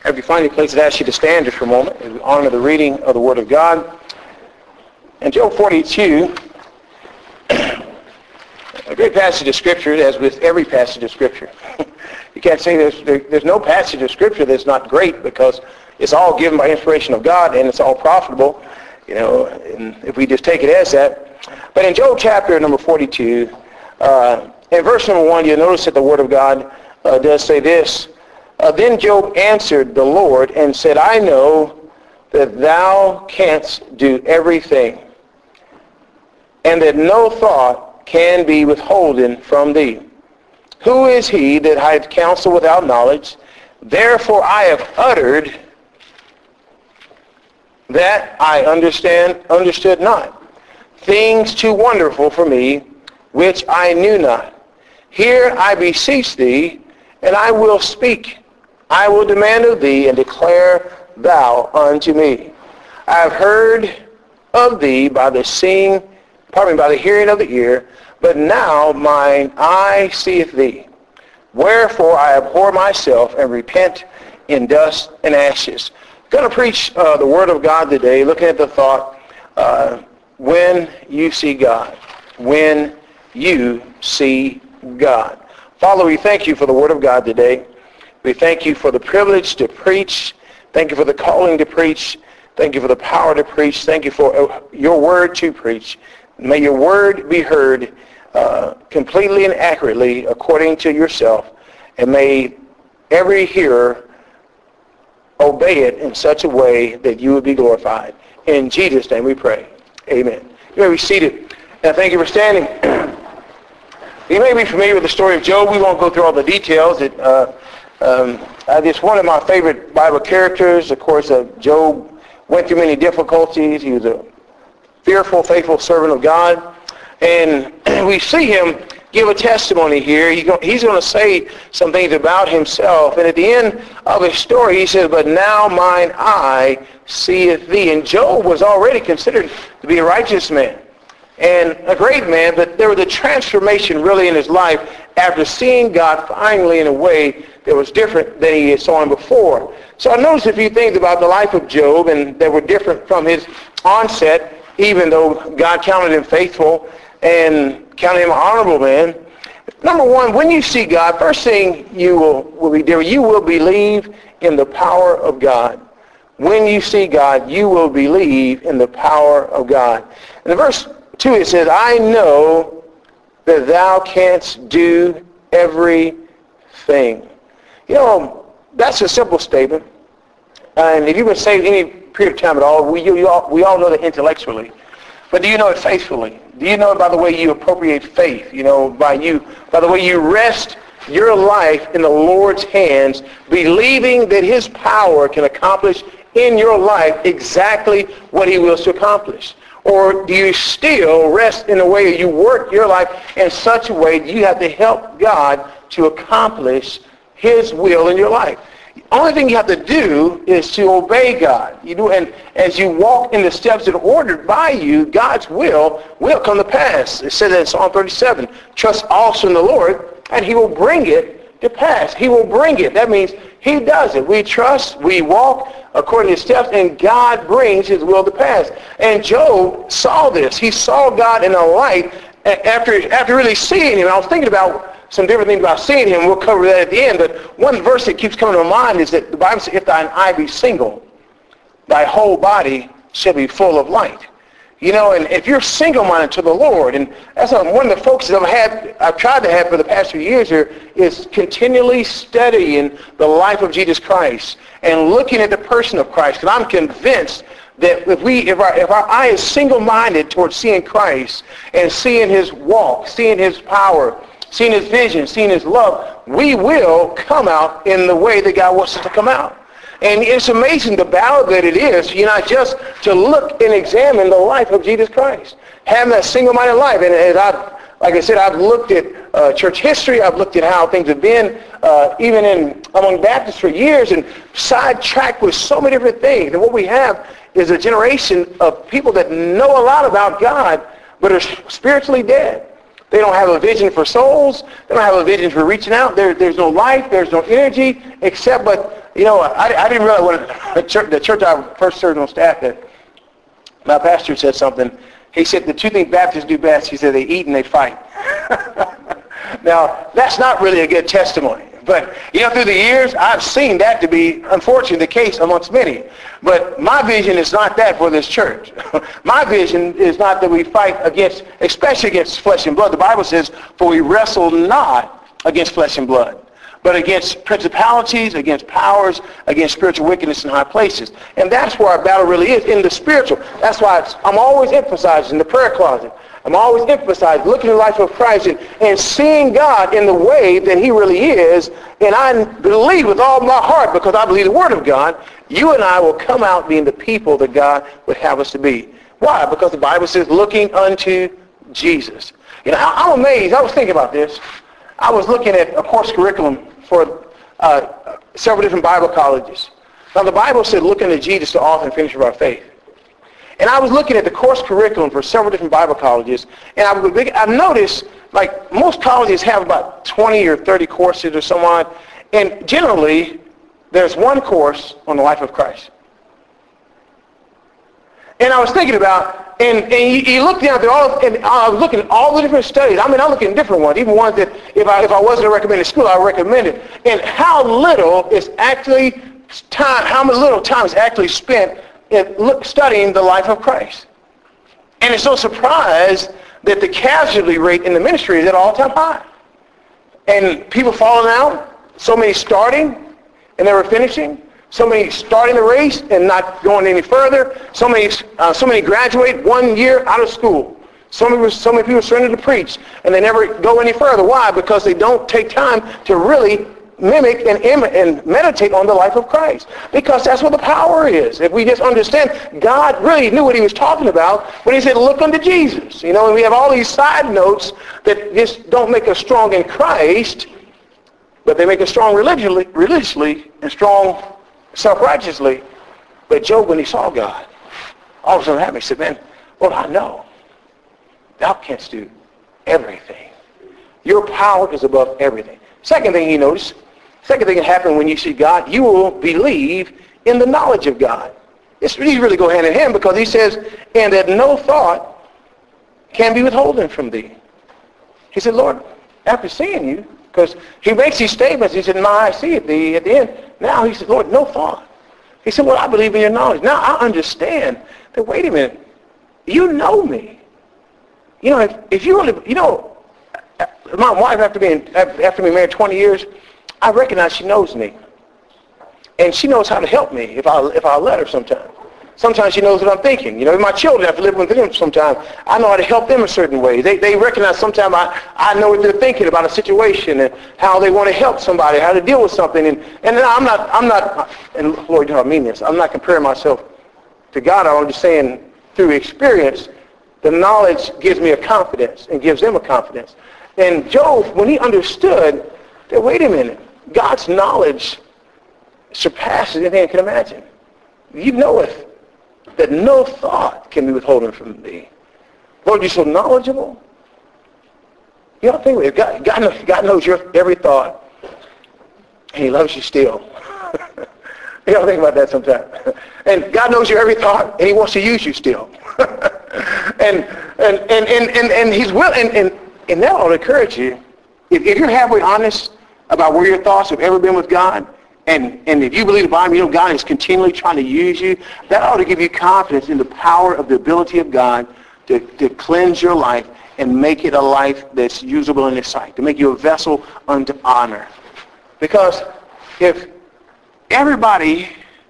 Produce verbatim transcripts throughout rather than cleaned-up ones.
If you find your place, I'd ask you to stand just for a moment as we honor the reading of the Word of God. In Job forty-two, a great passage of Scripture, as with every passage of Scripture. You can't say there's, there, there's no passage of Scripture that's not great, because it's all given by inspiration of God and it's all profitable, you know, and if we just take it as that. But in Job chapter number forty-two, uh, in verse number one, you'll notice that the Word of God uh, does say this. Uh, then Job answered the Lord and said, I know that thou canst do everything, and that no thought can be withholden from thee. Who is he that hideth counsel without knowledge? Therefore I have uttered that I understand, understood not. Things too wonderful for me, which I knew not. Here I beseech thee, and I will speak. I will demand of thee, and declare thou unto me. I have heard of thee by the seeing, pardon me, by the hearing of the ear, but now mine eye seeth thee. Wherefore I abhor myself, and repent in dust and ashes. I'm going to preach uh, the Word of God today, looking at the thought, uh, when you see God. When you see God. Father, we thank you for the Word of God today. We thank you for the privilege to preach. Thank you for the calling to preach. Thank you for the power to preach. Thank you for your word to preach. May your word be heard uh, completely and accurately according to yourself. And may every hearer obey it in such a way that you would be glorified. In Jesus' name we pray. Amen. You may be seated. And thank you for standing. You may be familiar with the story of Job. We won't go through all the details. It, uh, um, it's one of my favorite Bible characters. Of course, uh, Job went through many difficulties. He was a fearful, faithful servant of God. And we see him give a testimony here. He go, he's going to say some things about himself. And at the end of his story, he says, but now mine eye seeth thee. And Job was already considered to be a righteous man and a great man, but there was a transformation really in his life after seeing God finally in a way that was different than he saw him before. So I noticed a few things about the life of Job, and that were different from his onset, even though God counted him faithful and counted him an honorable man. Number one, when you see God, first thing you will, will be different. You will believe in the power of God. When you see God, you will believe in the power of God. In verse two, it says, I know that thou canst do everything. You know, that's a simple statement. And if you've been saved any period of time at all, we, you, you all, we all know that intellectually. But do you know it faithfully? Do you know it by the way you appropriate faith? You know, by you, by the way you rest your life in the Lord's hands, believing that his power can accomplish in your life exactly what he wills to accomplish? Or do you still rest in the way you work your life in such a way that you have to help God to accomplish his will in your life? The only thing you have to do is to obey God. You do, and as you walk in the steps that are ordered by you, God's will will come to pass. It says in Psalm thirty-seven, trust also in the Lord, and he will bring it to pass. He will bring it. That means he does it. We trust, we walk according to his steps, and God brings his will to pass. And Job saw this. He saw God in a light after, after really seeing him. I was thinking about some different things about seeing him. We'll cover that at the end. But one verse that keeps coming to mind is that the Bible says, if thine eye be single, thy whole body shall be full of light. You know, and if you're single-minded to the Lord, and that's one of the focuses I've had, I've tried to have for the past few years here, is continually studying the life of Jesus Christ and looking at the person of Christ. Because I'm convinced that if we, if our, if our eye is single-minded towards seeing Christ and seeing his walk, seeing his power, seeing his vision, seeing his love, we will come out in the way that God wants us to come out. And it's amazing the battle that it is, you know, just to look and examine the life of Jesus Christ. Having that single-minded life. And as I've, like I said, I've looked at uh, church history. I've looked at how things have been, uh, even in among Baptists for years, and sidetracked with so many different things. And what we have is a generation of people that know a lot about God, but are spiritually dead. They don't have a vision for souls. They don't have a vision for reaching out. There, there's no life. There's no energy except, but, you know, I, I didn't realize when the church, the church I first served on staff at, my pastor said something. He said, the two things Baptists do best, he said, they eat and they fight. Now, that's not really a good testimony. But, you know, through the years, I've seen that to be, unfortunately, the case amongst many. But my vision is not that for this church. My vision is not that we fight against, especially against flesh and blood. The Bible says, for we wrestle not against flesh and blood, but against principalities, against powers, against spiritual wickedness in high places. And that's where our battle really is, in the spiritual. That's why it's, I'm always emphasizing the prayer closet. I'm always emphasizing looking at the life of Christ and, and seeing God in the way that he really is. And I believe with all my heart, because I believe the Word of God, you and I will come out being the people that God would have us to be. Why? Because the Bible says looking unto Jesus. You know, I'm amazed. I was thinking about this. I was looking at a course curriculum for uh, several different Bible colleges. Now, the Bible said look unto Jesus, the author and finisher of our faith. And I was looking at the course curriculum for several different Bible colleges, and I was, I've noticed, like, most colleges have about twenty or thirty courses or so on, and generally, there's one course on the life of Christ. And I was thinking about, and, and you, you look down there, all, and I was looking at all the different studies. I mean, I'm looking at different ones, even ones that if I, if I wasn't a recommended school, I would recommend it. And how little is actually time, how much little time is actually spent in studying the life of Christ. And it's no surprise that the casualty rate in the ministry is at all-time high. And people falling out, so many starting and never finishing, so many starting the race and not going any further, so many uh, so many graduate one year out of school. So many, so many people surrender to preach and they never go any further. Why? Because they don't take time to really mimic and, Im- and meditate on the life of Christ. Because that's where the power is. If we just understand, God really knew what he was talking about when he said, look unto Jesus. You know, and we have all these side notes that just don't make us strong in Christ, but they make us strong religiously, religiously and strong self-righteously. But Job, when he saw God, all of a sudden happened. He said, man, Lord, I know thou canst do everything. Your power is above everything. Second thing he noticed, second thing that happened when you see God, you will believe in the knowledge of God. It's, these really go hand in hand because he says, and that no thought can be withholden from thee. He said, Lord, after seeing you, because he makes these statements, he said, my eyes see it thee at the end. Now he said, Lord, no thought. He said, well, I believe in your knowledge. Now I understand that, wait a minute, you know me. You know, if, if you really, you know, my wife, after being after being married twenty years, I recognize she knows me, and she knows how to help me if I if I let her. Sometimes, sometimes she knows what I'm thinking. You know, my children have to live with them. Sometimes I know how to help them a certain way. They they recognize sometimes I, I know what they're thinking about a situation and how they want to help somebody, how to deal with something. And and I'm not I'm not and Lord, you know I mean this. I'm not comparing myself to God. I'm just saying through experience, the knowledge gives me a confidence and gives them a confidence. And Job, when he understood that, wait a minute, God's knowledge surpasses anything I can imagine. You knoweth that no thought can be withholden from thee. Lord, you're so knowledgeable. You don't think of it. God, God, knows, God knows your every thought, and he loves you still. You don't think about that sometimes. And God knows your every thought, and he wants to use you still. and, and, and, and, and, and he's willing, and, and And that ought to encourage you. If, if you're halfway honest about where your thoughts have ever been with God, and, and if you believe the Bible, you know God is continually trying to use you, that ought to give you confidence in the power of the ability of God to, to cleanse your life and make it a life that's usable in His sight, to make you a vessel unto honor. Because if everybody,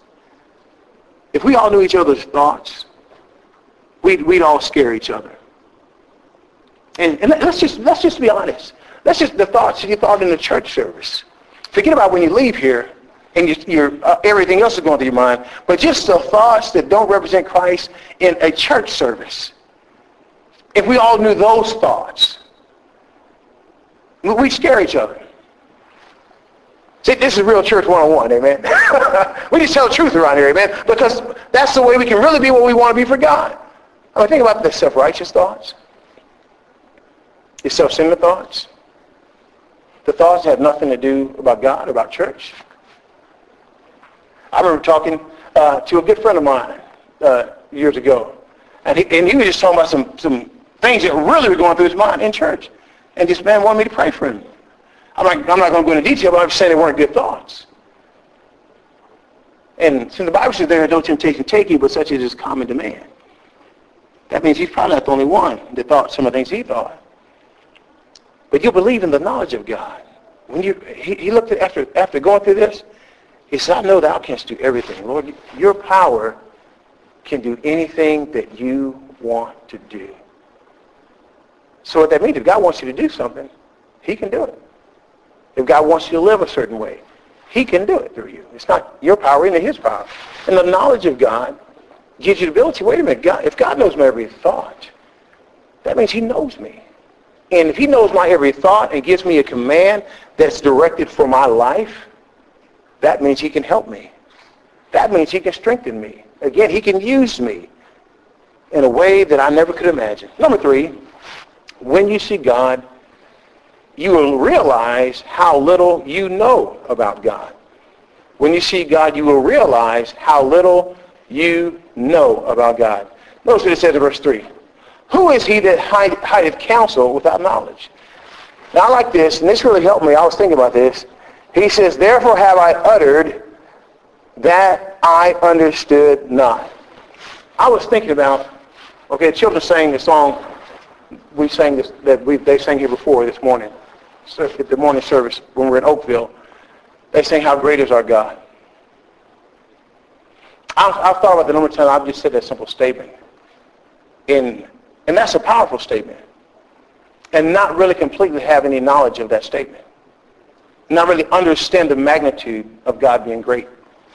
if we all knew each other's thoughts, we'd, we'd all scare each other. And, and let's just let's just be honest. That's just the thoughts that you thought in the church service. Forget about when you leave here and you, you're, uh, everything else is going through your mind. But just the thoughts that don't represent Christ in a church service. If we all knew those thoughts, we'd scare each other. See, this is real church one oh one, amen. We just tell the truth around here, amen. Because that's the way we can really be what we want to be for God. I mean, think about the self-righteous thoughts. Your self-centered thoughts. The thoughts that have nothing to do about God or about church. I remember talking uh, to a good friend of mine uh, years ago. And he, and he was just talking about some, some things that really were going through his mind in church. And this man wanted me to pray for him. I'm, like, I'm not going to go into detail, but I'm just saying they weren't good thoughts. And since the Bible says there are no temptation take you, but such as is common to man. That means he's probably not the only one that thought some of the things he thought. But you believe in the knowledge of God. When you, he, he looked at, after, after going through this, he said, I know thou canst do everything. Lord, your power can do anything that you want to do. So what that means, if God wants you to do something, he can do it. If God wants you to live a certain way, he can do it through you. It's not your power, it's his power. And the knowledge of God gives you the ability, wait a minute, God, if God knows my every thought, that means he knows me. And if he knows my every thought and gives me a command that's directed for my life, that means he can help me. That means he can strengthen me. Again, he can use me in a way that I never could imagine. Number three, when you see God, you will realize how little you know about God. When you see God, you will realize how little you know about God. Notice what it says in verse three. Who is he that hide, hideth counsel without knowledge? Now I like this, and this really helped me. I was thinking about this. He says, therefore have I uttered that I understood not. I was thinking about, okay, the children sang the song we sang this, that we they sang here before this morning. So at the morning service when we were in Oakville, they sang, how great is our God. I've, I've thought about the number of times I've just said that simple statement. And, and that's a powerful statement. And not really completely have any knowledge of that statement. Not really understand the magnitude of God being great.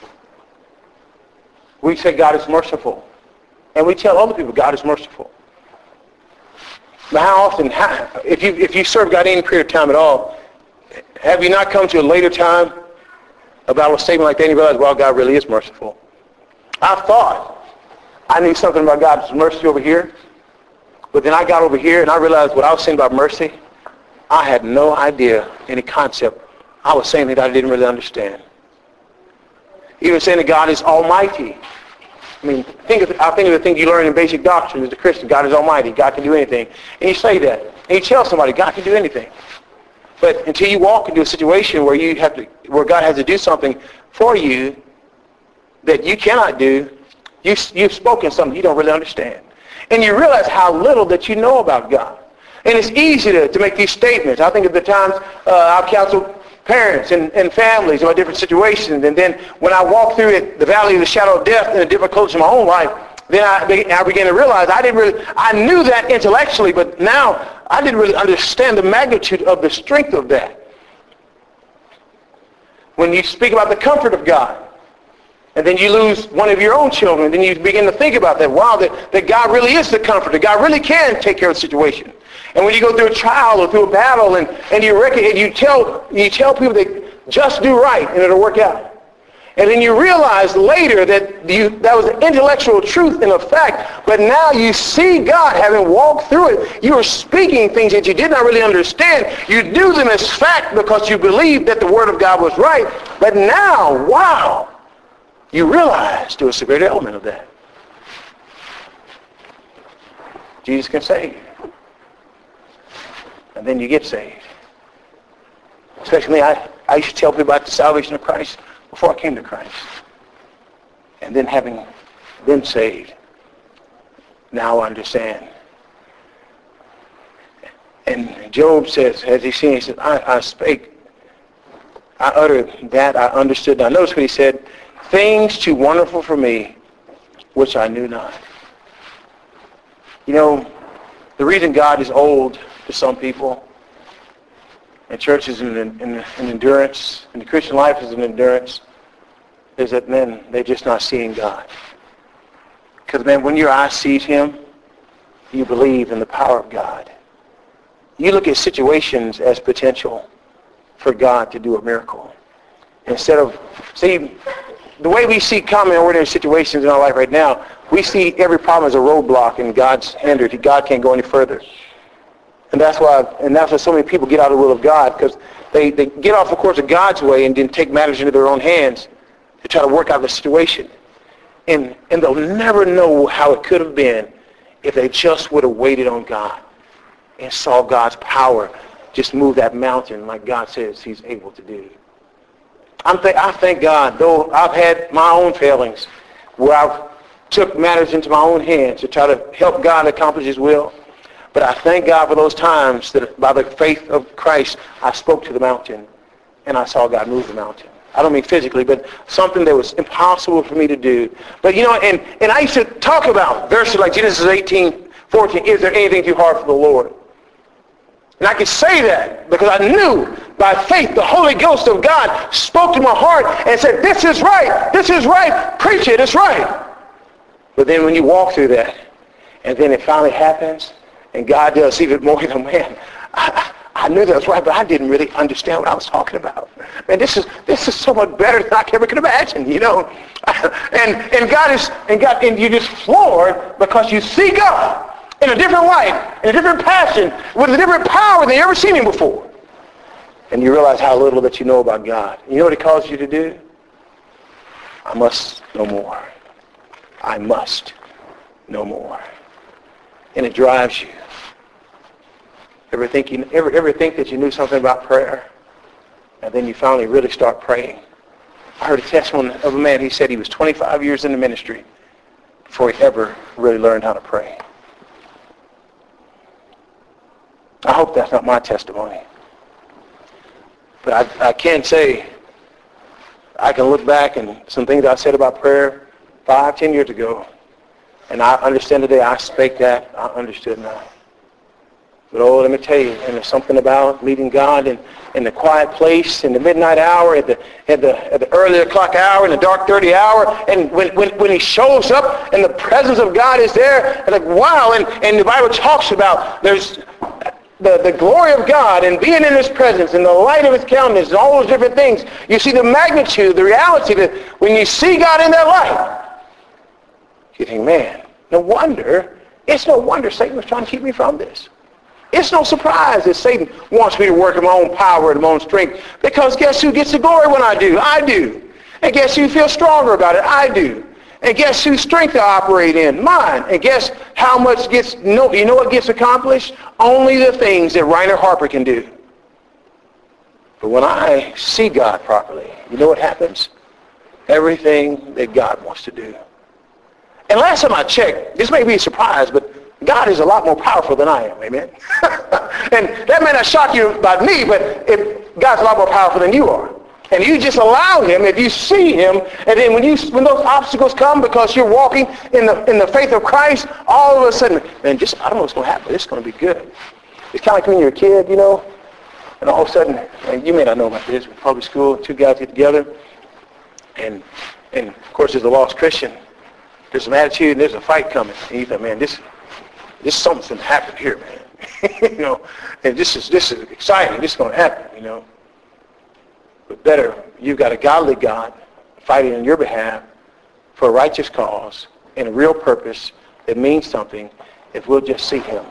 We say God is merciful. And we tell other people God is merciful. But how often, how, if you if you serve God any period of time at all, have you not come to a later time about a statement like that and you realize, well, God really is merciful? I thought I knew something about God's mercy over here, but then I got over here and I realized what I was saying about mercy, I had no idea, any concept. I was saying that I didn't really understand. Even saying that God is almighty. I mean, think of, I think of the thing you learn in basic doctrine as a Christian. God is almighty. God can do anything. And you say that. And you tell somebody, God can do anything. But until you walk into a situation where you have to, where God has to do something for you that you cannot do, you, you've spoken something you don't really understand. And you realize how little that you know about God. And it's easy to, to make these statements. I think of the times uh, I've counseled parents and, and families about different situations. And then when I walk through it, the valley of the shadow of death and the difficulties in my own life, then I, I began to realize I didn't really, I knew that intellectually, but now I didn't really understand the magnitude of the strength of that. When you speak about the comfort of God, and then you lose one of your own children, then you begin to think about that. Wow, that, that God really is the comforter. God really can take care of the situation. And when you go through a trial or through a battle and, and you reckon, and you tell you tell people that just do right and it'll work out. And then you realize later that you, that was an intellectual truth in effect, but now you see God having walked through it. You are speaking things that you did not really understand. You do them as fact because you believe that the Word of God was right. But now, wow, you realize there was a greater element of that. Jesus can save you. And then you get saved. Especially I, I used to tell people about the salvation of Christ before I came to Christ. And then having been saved, now I understand. And Job says, as he seen, he said, I, I spake, I uttered that, I understood. Now notice what he said, things too wonderful for me, which I knew not. You know, the reason God is old to some people, and church is an, an, an endurance, and the Christian life is an endurance, is that, man, they're just not seeing God. Because, man, when your eye sees him, you believe in the power of God. You look at situations as potential for God to do a miracle. Instead of, see, the way we see common ordinary situations in our life right now, we see every problem as a roadblock and God's hindered. God can't go any further. And that's why, and that's why so many people get out of the will of God, because they, they get off the course of God's way and then take matters into their own hands to try to work out the situation. And, and they'll never know how it could have been if they just would have waited on God and saw God's power just move that mountain like God says he's able to do. I'm th- I thank God, though I've had my own failings where I've took matters into my own hands to try to help God accomplish his will. But I thank God for those times that by the faith of Christ, I spoke to the mountain and I saw God move the mountain. I don't mean physically, but something that was impossible for me to do. But you know, and, and I used to talk about verses like Genesis eighteen, fourteen, is there anything too hard for the Lord? And I could say that because I knew by faith the Holy Ghost of God spoke to my heart and said, this is right, this is right, preach it, it's right. But then when you walk through that, and then it finally happens, and God does even more than man, I, I knew that was right, but I didn't really understand what I was talking about. Man, this is this is so much better than I ever could imagine, you know. And and God is and God and you just floored because you see God in a different light, in a different passion, with a different power than you ever seen him before. And you realize how little that you know about God. You know what he calls you to do? I must know more. I must know more. And it drives you. Ever think, you, ever, ever think that you knew something about prayer, and then you finally really start praying? I heard a testimony of a man. He said he was twenty-five years in the ministry before he ever really learned how to pray. I hope that's not my testimony. But I, I can say, I can look back and some things I said about prayer five, ten years ago, and I understand today I spake that, I understood now. But oh, let me tell you, and there's something about meeting God in, in the quiet place, in the midnight hour, at the at the at the early o'clock hour, in the dark thirty hour, and when, when, when he shows up and the presence of God is there, and like wow, and, and the Bible talks about there's the, the glory of God and being in his presence and the light of his countenance and all those different things. You see the magnitude, the reality that when you see God in that light, you think, man, no wonder, it's no wonder Satan was trying to keep me from this. It's no surprise that Satan wants me to work in my own power and my own strength, because guess who gets the glory when I do? I do. And guess who feels stronger about it? I do. And guess whose strength I operate in? Mine. And guess how much gets, you know, you know what gets accomplished? Only the things that Reiner Harper can do. But when I see God properly, you know what happens? Everything that God wants to do. And last time I checked, this may be a surprise, but God is a lot more powerful than I am, amen? And that may not shock you about me, but if God's a lot more powerful than you are. And you just allow him, if you see him, and then when you when those obstacles come because you're walking in the in the faith of Christ, all of a sudden, man, just I don't know what's going to happen. It's going to be good. It's kind of like when you're a kid, you know, and all of a sudden, and you may not know about this, but public school, two guys get together, and and of course there's a lost Christian. There's some attitude and there's a fight coming. And you think, man, this this something's going to happen here, man. You know, and this is this is exciting. This is going to happen, you know. But better, you've got a godly God fighting on your behalf for a righteous cause and a real purpose that means something. If we'll just see him,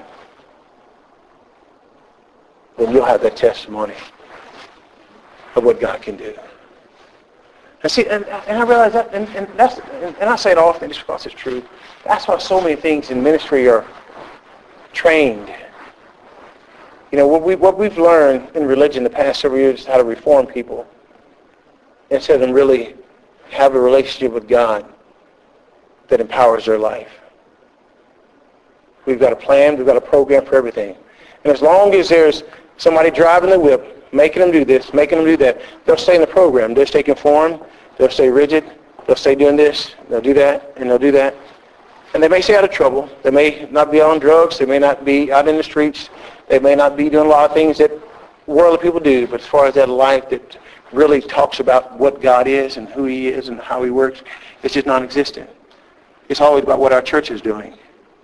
then you'll have that testimony of what God can do. And see, and, and I realize that, and, and that's, and, and I say it often just because it's true. That's why so many things in ministry are trained. You know, what, we, what we've learned in religion the past several years is how to reform people instead of them really have a relationship with God that empowers their life. We've got a plan, we've got a program for everything. And as long as there's somebody driving the whip, making them do this, making them do that, they'll stay in the program. They'll stay conformed, they'll stay rigid, they'll stay doing this, they'll do that, and they'll do that. And they may stay out of trouble. They may not be on drugs, they may not be out in the streets, they may not be doing a lot of things that worldly people do, but as far as that life that really talks about what God is and who he is and how he works, it's just non-existent. It's always about what our church is doing.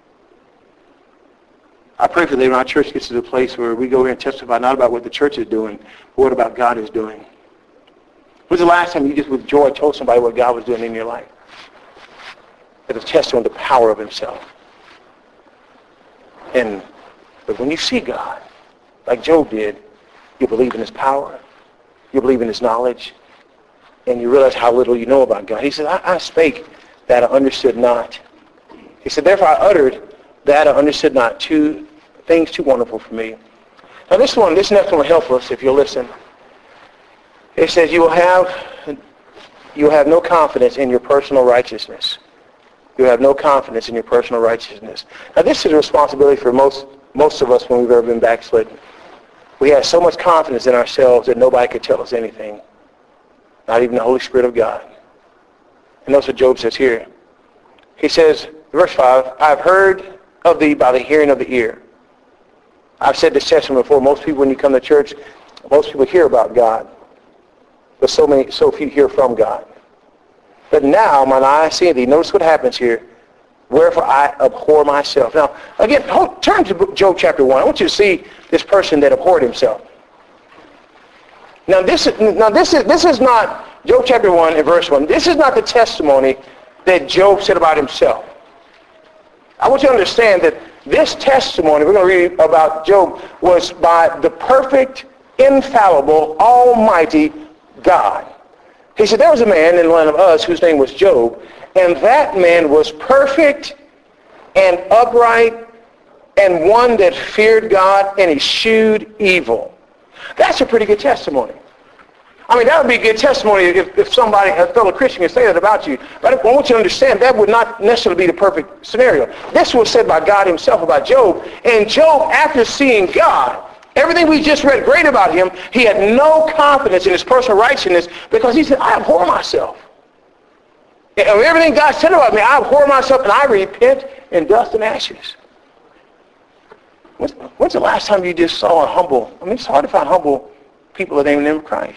I pray for that when our church gets to the place where we go here and testify not about what the church is doing, but what about God is doing. When was the last time you just with joy told somebody what God was doing in your life? It was testimony of the power of himself. And But when you see God, like Job did, you believe in his power, you believe in his knowledge, and you realize how little you know about God. He said, I, I spake that I understood not. He said, therefore I uttered that I understood not, two things too wonderful for me. Now this one, this next one will help us if you'll listen. It says, you will have, you will have no confidence in your personal righteousness. You have no confidence in your personal righteousness. Now this is a responsibility for most, most of us when we've ever been backslidden. We have so much confidence in ourselves that nobody could tell us anything. Not even the Holy Spirit of God. And that's what Job says here. He says, verse five, I've heard of thee by the hearing of the ear. I've said this testimony before. Most people, when you come to church, most people hear about God. But so many, so few hear from God. But now mine eye see thee. Notice what happens here. Wherefore I abhor myself. Now, again, hold, turn to Job chapter one. I want you to see this person that abhorred himself. Now this is, now this is, this is not, Job chapter one and verse one, this is not the testimony that Job said about himself. I want you to understand that this testimony we're going to read about Job was by the perfect, infallible, almighty God. He said there was a man in the land of Uz whose name was Job, and that man was perfect and upright and one that feared God and eschewed evil. That's a pretty good testimony. I mean, that would be a good testimony if, if somebody, a fellow Christian, could say that about you. But I want you to understand that would not necessarily be the perfect scenario. This was said by God himself about Job. And Job, after seeing God, everything we just read great about him, he had no confidence in his personal righteousness because he said, I abhor myself. And everything God said about me, I abhor myself and I repent in dust and ashes. When's, when's the last time you just saw a humble, I mean, it's hard to find humble people that ain't named Christ.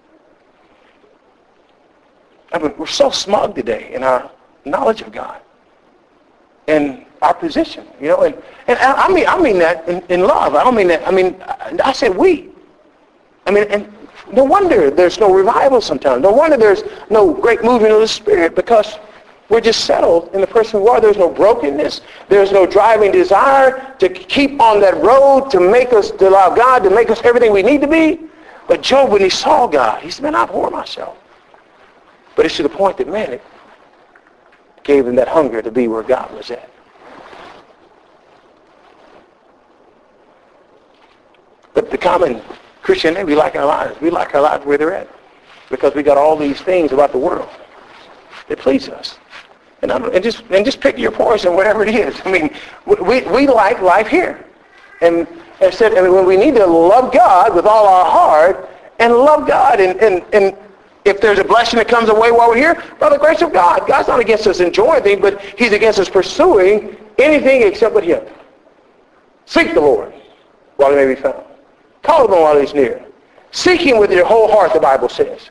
I mean, we're so smug today in our knowledge of God and our position, you know, and, and I mean I mean that in, in love. I don't mean that, I mean, I, I said we. I mean, and no wonder there's no revival sometimes. No wonder there's no great movement of the Spirit because we're just settled in the person we are. There's no brokenness. There's no driving desire to keep on that road to make us, to allow God to make us everything we need to be. But Job, when he saw God, he said, man, I abhor myself. But it's to the point that, man, it gave him that hunger to be where God was at. But the common Christian, we like our lives. We like our lives where they're at because we got all these things about the world that please us. And, and just and just pick your poison, whatever it is. I mean, we we like life here. And instead, I mean, when we need to love God with all our heart and love God and, and, and if there's a blessing that comes away while we're here, by the grace of God. God's not against us enjoying things, but he's against us pursuing anything except with him. Seek the Lord while he may be found. Call upon him while he's near. Seek him with your whole heart, the Bible says.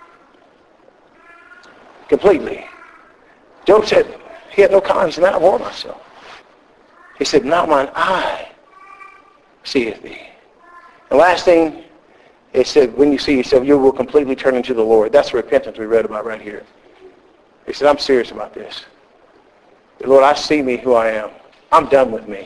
Completely. Job said he had no conscience. He said, man, I abhor myself. He said, now mine eye seeth thee. The last thing, it said, when you see yourself, you will completely turn into the Lord. That's the repentance we read about right here. He said, I'm serious about this. Lord, I see me who I am. I'm done with me.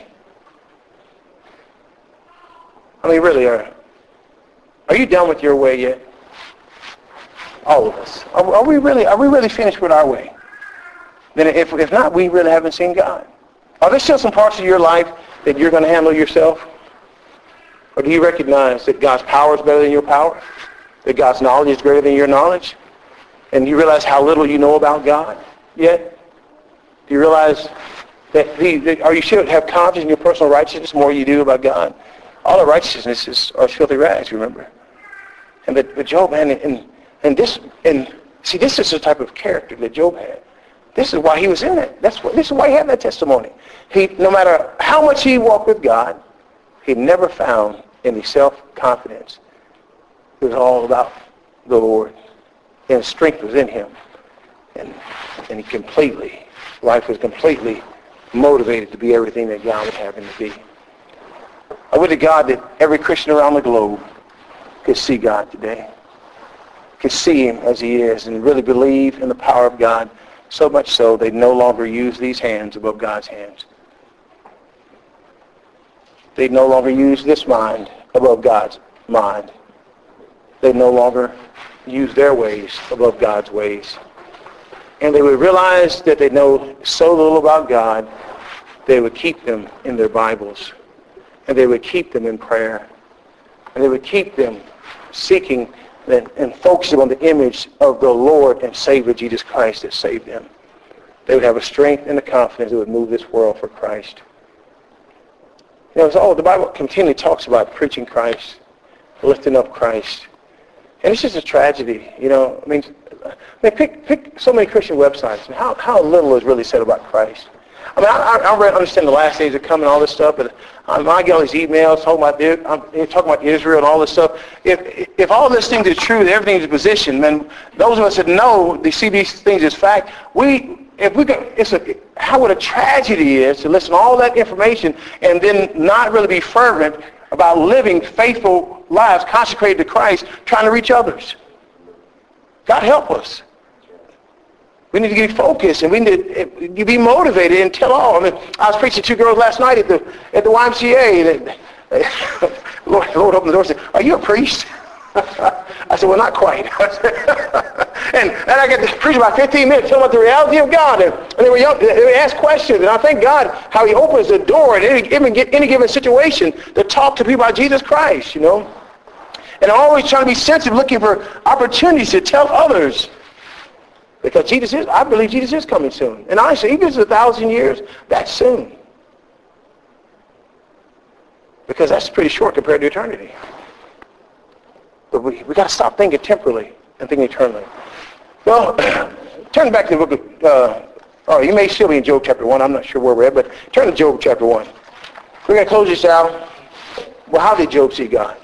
I mean, really, are, are you done with your way yet? All of us. Are, are we really are we really finished with our way? Then if, if not, we really haven't seen God. Are there still some parts of your life that you're going to handle yourself? Or do you recognize that God's power is better than your power? That God's knowledge is greater than your knowledge? And you realize how little you know about God yet? Do you realize that, he, that or you should have confidence in your personal righteousness more than you do about God? All of righteousness is are filthy rags, remember? And but, but Job, man, and, and this, and see, this is the type of character that Job had. This is why he was in it. That's what, this is why he had that testimony. He, no matter how much he walked with God, he never found any self-confidence. It was all about the Lord. And strength was in him. And, and he completely, life was completely motivated to be everything that God would have him to be. I would to God that every Christian around the globe could see God today. Could see him as he is and really believe in the power of God, so much so they no longer use these hands above God's hands. They no longer use this mind above God's mind. They no longer use their ways above God's ways. And they would realize that they know so little about God, they would keep them in their Bibles. And they would keep them in prayer. And they would keep them seeking and, and focusing on the image of the Lord and Savior Jesus Christ that saved them. They would have a strength and a confidence that would move this world for Christ. You know, it's all the Bible continually talks about preaching Christ, lifting up Christ. And it's just a tragedy, you know. I mean, I mean pick, pick so many Christian websites, and how, how little is really said about Christ. I mean, I, I, I understand the last days are coming, all this stuff, but I get all these emails talking about, I'm talking about Israel and all this stuff. If if all these things are true, that everything is positioned, then those of us that know, they see these things as fact, we, if we could, it's a, how what a tragedy is to listen to all that information and then not really be fervent about living faithful lives consecrated to Christ, trying to reach others. God help us. We need to get focused, and we need to be motivated and tell all. I mean, I was preaching to two girls last night at the at the Y M C A. And Lord, Lord opened the door and said, "Are you a priest?" I said, "Well, not quite." and and I got to preach about fifteen minutes, telling about the reality of God, and, and they were young, they asked questions, and I thank God how He opens the door in any, any, any given situation to talk to people about Jesus Christ, you know. And I'm always trying to be sensitive, looking for opportunities to tell others. Because Jesus is, I believe Jesus is coming soon. And honestly, even if it's a thousand years, that's soon. Because that's pretty short compared to eternity. But we we got to stop thinking temporally and thinking eternally. Well, turn back to the book of, uh, oh, you may still be in Job chapter one. I'm not sure where we're at, but turn to Job chapter one. We're going to close this out. Well, how did Job see God?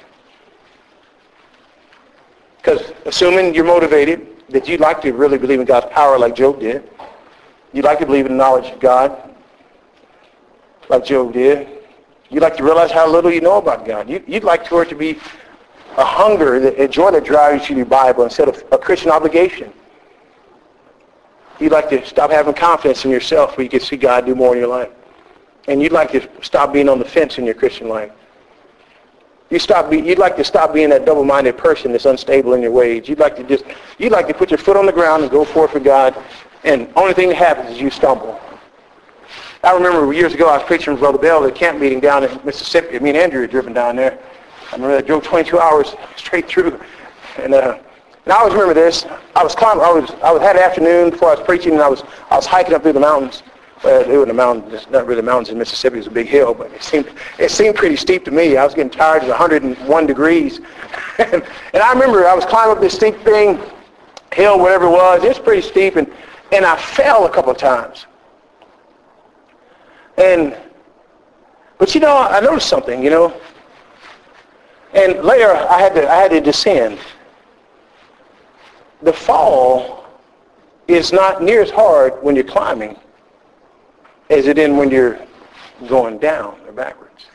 Because assuming you're motivated, that you'd like to really believe in God's power like Job did. You'd like to believe in the knowledge of God like Job did. You'd like to realize how little you know about God. You, you'd like for it to be a hunger, a joy that drives you to your Bible instead of a Christian obligation. You'd like to stop having confidence in yourself where you can see God do more in your life. And you'd like to stop being on the fence in your Christian life. You stop be, you'd like to stop being that double-minded person that's unstable in your ways. You'd like to just, you'd like to put your foot on the ground and go forth for God, and only thing that happens is you stumble. I remember years ago I was preaching with Brother Bell at a camp meeting down in Mississippi. Me and Andrew had driven down there. I remember I drove twenty-two hours straight through, and uh, and I always remember this. I was climbing. I was I was had an afternoon before I was preaching, and I was I was hiking up through the mountains. Well, it wasn't a mountain, it's not really mountains in Mississippi, it was a big hill, but it seemed it seemed pretty steep to me. I was getting tired, it was one hundred one degrees. and, and I remember I was climbing up this steep thing, hill, whatever it was, it was pretty steep, and, and I fell a couple of times. And, but you know, I noticed something, you know, and later I had to, I had to descend. The fall is not near as hard when you're climbing as it is when you're going down or backwards.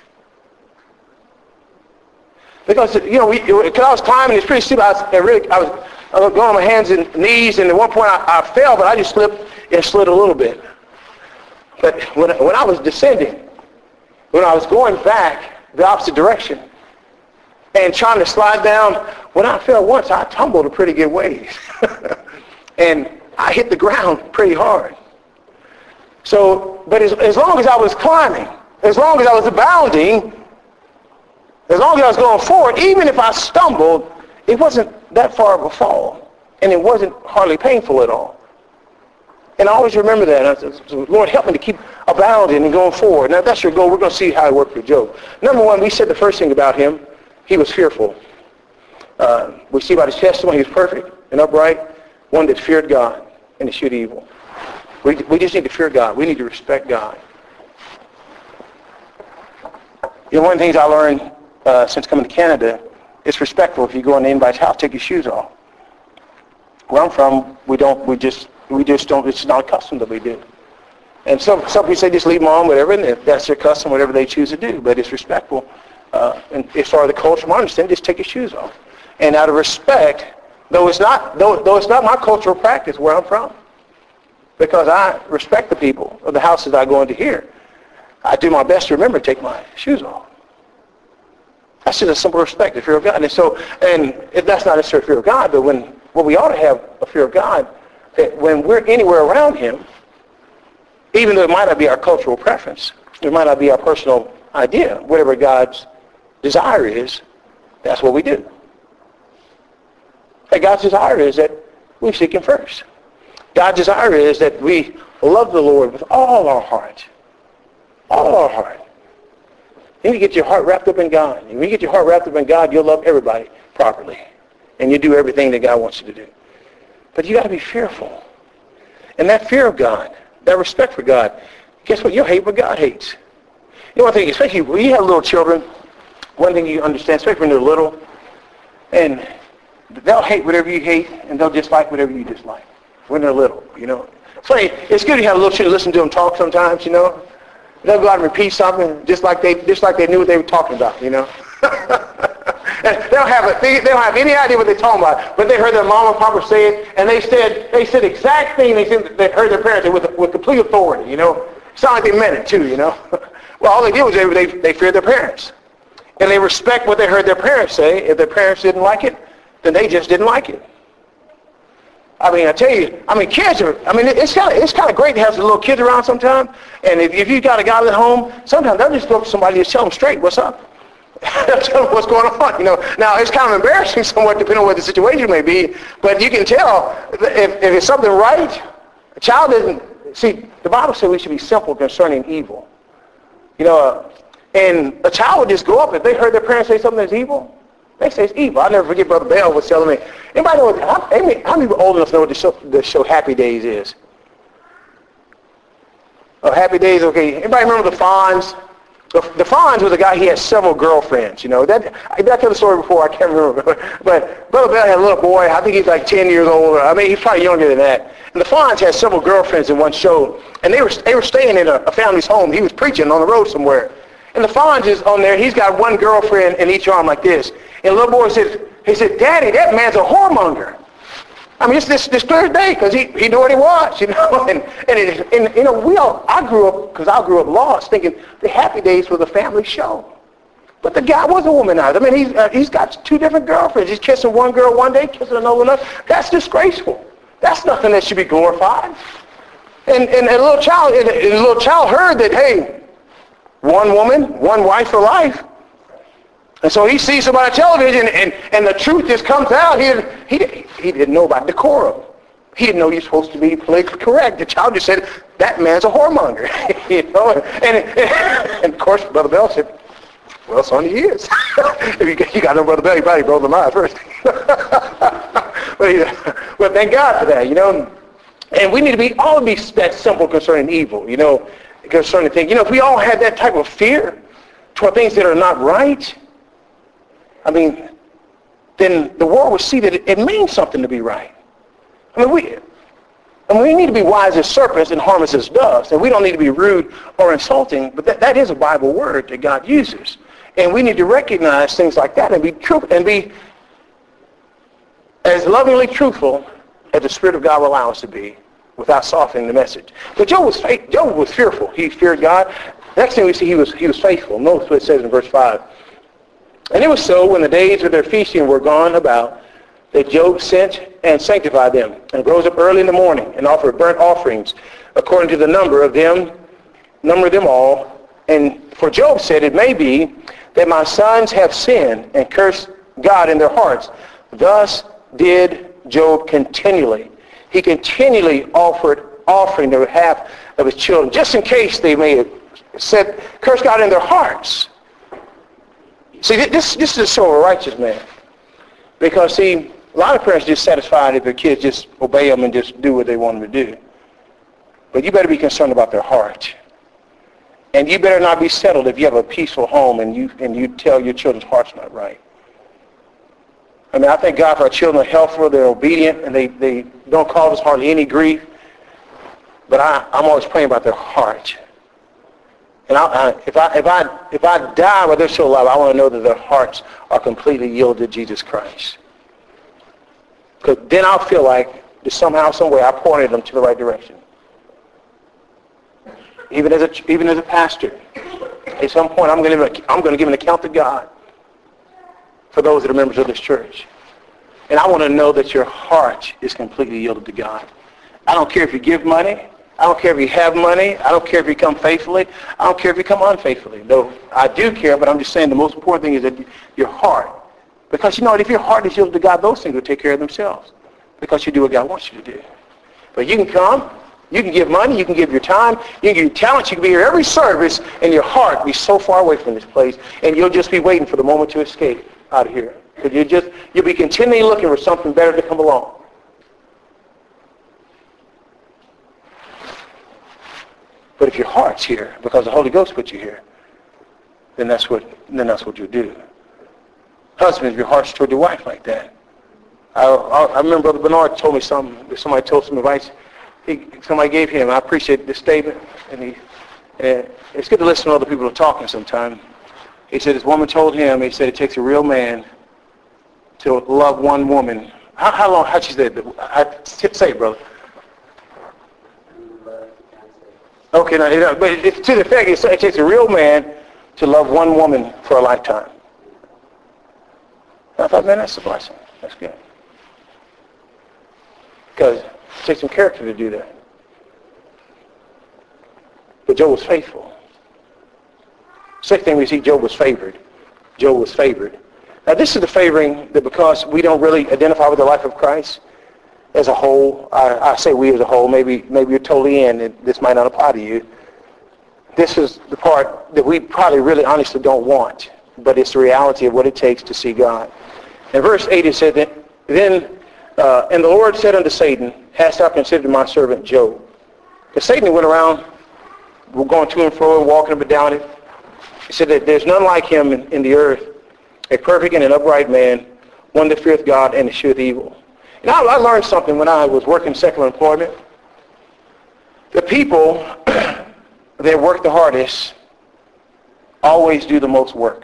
Because, you know, we, because I was climbing, it's pretty steep. I was, I really, I was, I was going on my hands and knees, and at one point I, I fell, but I just slipped and slid a little bit. But when, when I was descending, when I was going back the opposite direction and trying to slide down, when I fell once, I tumbled a pretty good ways. And I hit the ground pretty hard. So, but as, as long as I was climbing, as long as I was abounding, as long as I was going forward, even if I stumbled, it wasn't that far of a fall. And it wasn't hardly painful at all. And I always remember that. I said, Lord, help me to keep abounding and going forward. Now, if that's your goal, we're going to see how it worked for Job. Number one, we said the first thing about him, he was fearful. Uh, we see about his testimony, he was perfect and upright, one that feared God and eschewed evil. We, we just need to fear God. We need to respect God. You know, one of the things I learned uh, since coming to Canada, it's respectful if you go in anybody's house, take your shoes off. Where I'm from, we don't, we just, we just don't, it's not a custom that we do. And some, some people say just leave them on, whatever, and if that's their custom, whatever they choose to do, but it's respectful. Uh, and as far as the culture, I understand, just take your shoes off. And out of respect, though it's not, though, though it's not my cultural practice where I'm from, because I respect the people of the houses I go into here, I do my best to remember to take my shoes off. That's just a simple respect, the fear of God. And so, and if that's not necessarily fear of God, but when, well, we ought to have a fear of God, that when we're anywhere around him, even though it might not be our cultural preference, it might not be our personal idea, whatever God's desire is, that's what we do. And God's desire is that we seek him first. God's desire is that we love the Lord with all our heart. All our heart. You need to get your heart wrapped up in God. And when you get your heart wrapped up in God, you'll love everybody properly. And you do everything that God wants you to do. But you got to be fearful. And that fear of God, that respect for God, guess what? You'll hate what God hates. You know one thing, especially when you have little children, one thing you understand, especially when they're little, and they'll hate whatever you hate, and they'll dislike whatever you dislike when they're little, you know. So it's good to have a little children listen to them talk sometimes, you know. They'll go out and repeat something just like they just like they knew what they were talking about, you know. And they don't have a, they, they don't have any idea what they're talking about, but they heard their mom and papa say it, and they said they said the exact thing they said they heard their parents say with with complete authority, you know. Sound like they meant it too, you know. Well, all they did was they they, they feared their parents, and they respect what they heard their parents say. If their parents didn't like it, then they just didn't like it. I mean, I tell you, I mean, kids are, I mean, it's kind of it's kind of great to have some little kids around sometimes. And if, if you've got a guy at home, sometimes they'll just go up to somebody and just tell them straight, what's up? Tell them what's going on, you know. Now, it's kind of embarrassing somewhat depending on what the situation may be, but you can tell if, if it's something right, a child isn't, see, the Bible says we should be simple concerning evil. You know, uh, and a child would just go up, if they heard their parents say something that's evil, they say it's evil. I'll never forget Brother Bell was telling me. Anybody know what, how, how many people old enough to know what the show, the show Happy Days is? Oh, Happy Days, okay. Anybody remember the Fonz? The, the Fonz was a guy, he had several girlfriends, you know. That, I told the story before, I can't remember. But Brother Bell had a little boy, I think he's like ten years old. I mean, he's probably younger than that. And the Fonz had several girlfriends in one show. And they were they were staying in a, a family's home. He was preaching on the road somewhere. And the Fonz is on there, he's got one girlfriend in each arm like this. And the little boy said, he said, Daddy, that man's a whoremonger. I mean, it's this, this third day because he, he knew what he was, you know. And, and, it, and you know, we all, I grew up, because I grew up lost, thinking the Happy Days was a family show. But the guy was a womanizer. I mean, he's, uh, he's got two different girlfriends. He's kissing one girl one day, kissing another another. That's disgraceful. That's nothing that should be glorified. And, and, and a little child, and a little child heard that, hey, one woman, one wife for life. And so he sees somebody on television, and, and the truth just comes out. He, he, he didn't know about decorum. He didn't know you're supposed to be politically correct. The child just said, that man's a whoremonger. You know? And, and, and of course, Brother Bell said, well, son, he is. If you, you got no Brother Bell, you probably broke them out first. But well, thank God for that, you know. And we need to be all be that simple concerning evil, you know, concerning things. You know, if we all had that type of fear toward things that are not right, I mean, then the world would see that it, it means something to be right. I mean, we, I mean, we need to be wise as serpents and harmless as doves, and we don't need to be rude or insulting, but that, that is a Bible word that God uses. And we need to recognize things like that and be true and be as lovingly truthful as the Spirit of God will allow us to be without softening the message. But Job was Job was fearful. He feared God. Next thing we see, he was he was faithful. Notice what it says in verse five. And it was so, when the days of their feasting were gone about, that Job sent and sanctified them, and rose up early in the morning, and offered burnt offerings, according to the number of them, number them all. And for Job said, it may be that my sons have sinned and cursed God in their hearts. Thus did Job continually. He continually offered offering on behalf of his children, just in case they may have said, curse God in their hearts. See, this, this is a show of a righteous man. Because, see, a lot of parents are just satisfied if their kids just obey them and just do what they want them to do. But you better be concerned about their heart. And you better not be settled if you have a peaceful home and you and you tell your children's heart's not right. I mean, I thank God for our children are helpful, they're obedient, and they, they don't cause us hardly any grief. But I, I'm always praying about their heart. And I, I, if I if I if I die while they're still alive, I want to know that their hearts are completely yielded to Jesus Christ. Because then I'll feel like that somehow, some way, I pointed them to the right direction. Even as a even as a pastor, at some point, I'm going to I'm going to give an account to God for those that are members of this church. And I want to know that your heart is completely yielded to God. I don't care if you give money. I don't care if you have money. I don't care if you come faithfully. I don't care if you come unfaithfully. No, I do care, but I'm just saying the most important thing is that your heart. Because you know what, if your heart is yielded to God, those things will take care of themselves. Because you do what God wants you to do. But you can come, you can give money, you can give your time, you can give your talents, you can be here every service, and your heart be so far away from this place, and you'll just be waiting for the moment to escape out of here. Because you just you'll be continually looking for something better to come along. But if your heart's here, because the Holy Ghost put you here, then that's what then that's what you'll do. Husbands, your heart's toward your wife like that. I, I, I remember Brother Bernard told me something. Somebody told some advice. He, somebody gave him. I appreciate this statement. And he, and it's good to listen to other people talking sometimes. He said his woman told him. He said it takes a real man to love one woman. How, how long? How'd she say it? I, say it, brother. Okay, now, you know, but it, to the fact it, it takes a real man to love one woman for a lifetime. I thought, man, that's a blessing. That's good. Because it takes some character to do that. But Job was faithful. Second thing we see, Job was favored. Job was favored. Now this is the favoring that because we don't really identify with the life of Christ as a whole, I, I say we as a whole, maybe maybe you're totally in, and this might not apply to you. This is the part that we probably really honestly don't want, but it's the reality of what it takes to see God. In verse eight it said that, then, uh, and the Lord said unto Satan, hast thou considered my servant Job? Because Satan went around, going to and fro and walking up and down it. He said that there's none like him in, in the earth, a perfect and an upright man, one that feareth God and escheweth evil. And I, I learned something when I was working secular employment. The people that work the hardest always do the most work.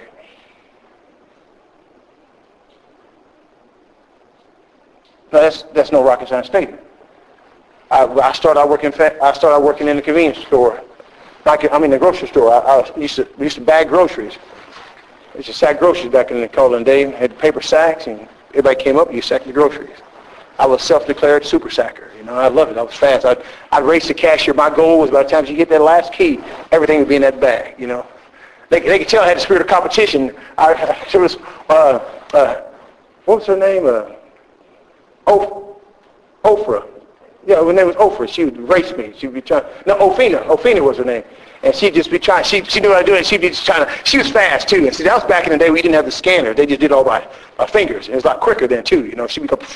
Now that's that's no rocket science statement. I, I started out working. I started out working in the convenience store. Like, I mean, the grocery store. I, I used to we used to bag groceries. I used to sack groceries back in the colon day. Had paper sacks, and everybody came up and you sacked the groceries. I was self-declared super sacker. You know, I loved it. I was fast. I'd, I'd race the cashier. My goal was by the time you get that last key, everything would be in that bag. You know, they they could tell I had a spirit of competition. I, I there was uh, uh, what was her name? Uh, Oph- Oprah. Yeah, her name was Oprah. She would race me. She would be trying. No, Ophina. Ophina was her name. And she'd just be trying. She she knew what I do, and she'd be just trying to. She was fast too. And see, that was back in the day we didn't have the scanner. They just did it all by uh, fingers. And it was a lot quicker then too. You know, she'd be go.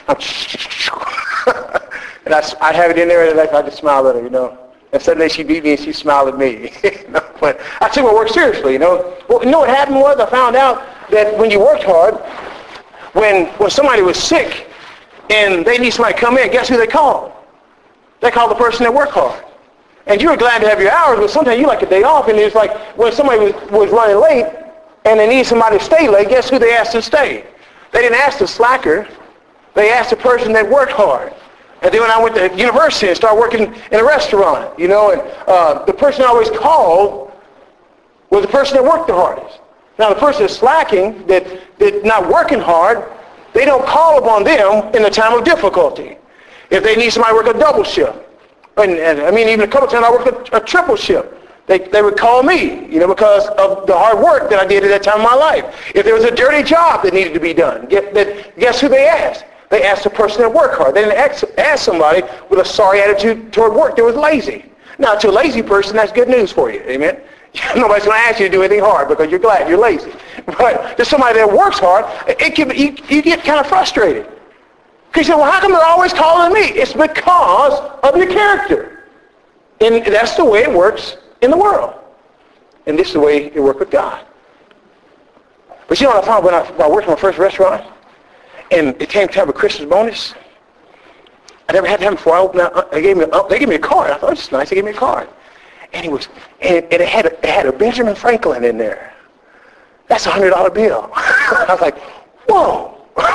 And I I'd have it in there, and I just smile at her. You know. And suddenly she beat me, and she smiled at me. You know? But I took my work seriously. You know. Well, you know what happened was I found out that when you worked hard, when when somebody was sick, and they need somebody to come in, guess who they called? They called the person that worked hard. And you were glad to have your hours, but sometimes you like a day off, and it's like when somebody was, was running late and they need somebody to stay late, guess who they asked to stay? They didn't ask the slacker. They asked the person that worked hard. And then when I went to university and started working in a restaurant, you know, and uh, the person I always called was the person that worked the hardest. Now the person that's slacking, that, that not working hard, they don't call upon them in the time of difficulty. If they need somebody to work a double shift, and, and I mean even a couple times I worked a, a triple shift, they they would call me, you know, because of the hard work that I did at that time of my life. If there was a dirty job that needed to be done, get, that, guess who they asked? They asked the person that worked hard. They didn't ask, ask somebody with a sorry attitude toward work that was lazy. Now, to a lazy person, that's good news for you, amen? Nobody's going to ask you to do anything hard because you're glad you're lazy. But to somebody that works hard, it can, you, you get kind of frustrated. Because you say, well, how come they're always calling me? It's because of your character. And that's the way it works in the world. And this is the way it works with God. But you know what I found when I, when I worked in my first restaurant? And it came time for Christmas bonus. I never had that before. I opened up, they gave me a, they gave me a card. I thought, this is nice. They gave me a card. And it was, and, and it had a, it had a Benjamin Franklin in there. That's a hundred dollar bill. I was like, whoa.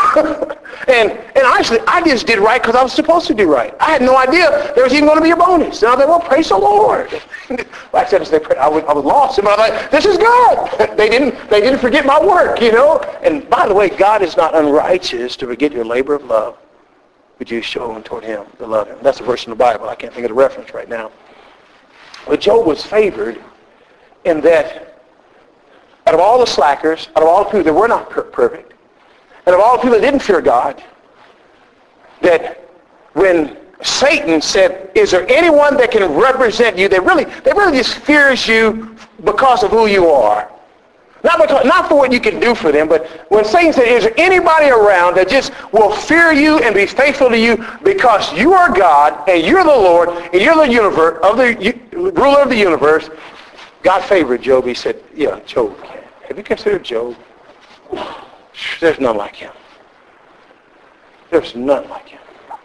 and and honestly, I just did right because I was supposed to do right. I had no idea there was even going to be a bonus. And I thought, well, praise the Lord. Like I said, I was, I was lost, and I was like, this is good. They didn't they didn't forget my work, you know. And by the way, God is not unrighteous to forget your labor of love, which you show toward him to love him. That's a verse in the Bible. I can't think of the reference right now. But Job was favored in that out of all the slackers, out of all the people that were not per- perfect, out of all the people that didn't fear God, that when Satan said, is there anyone that can represent you that really, that really just fears you because of who you are? Not, because, not for what you can do for them, but when Satan said, is there anybody around that just will fear you and be faithful to you because you are God and you're the Lord and you're the universe, of the you, ruler of the universe, God favored Job. He said, yeah, Job, have you considered Job? There's none like him. There's none like him.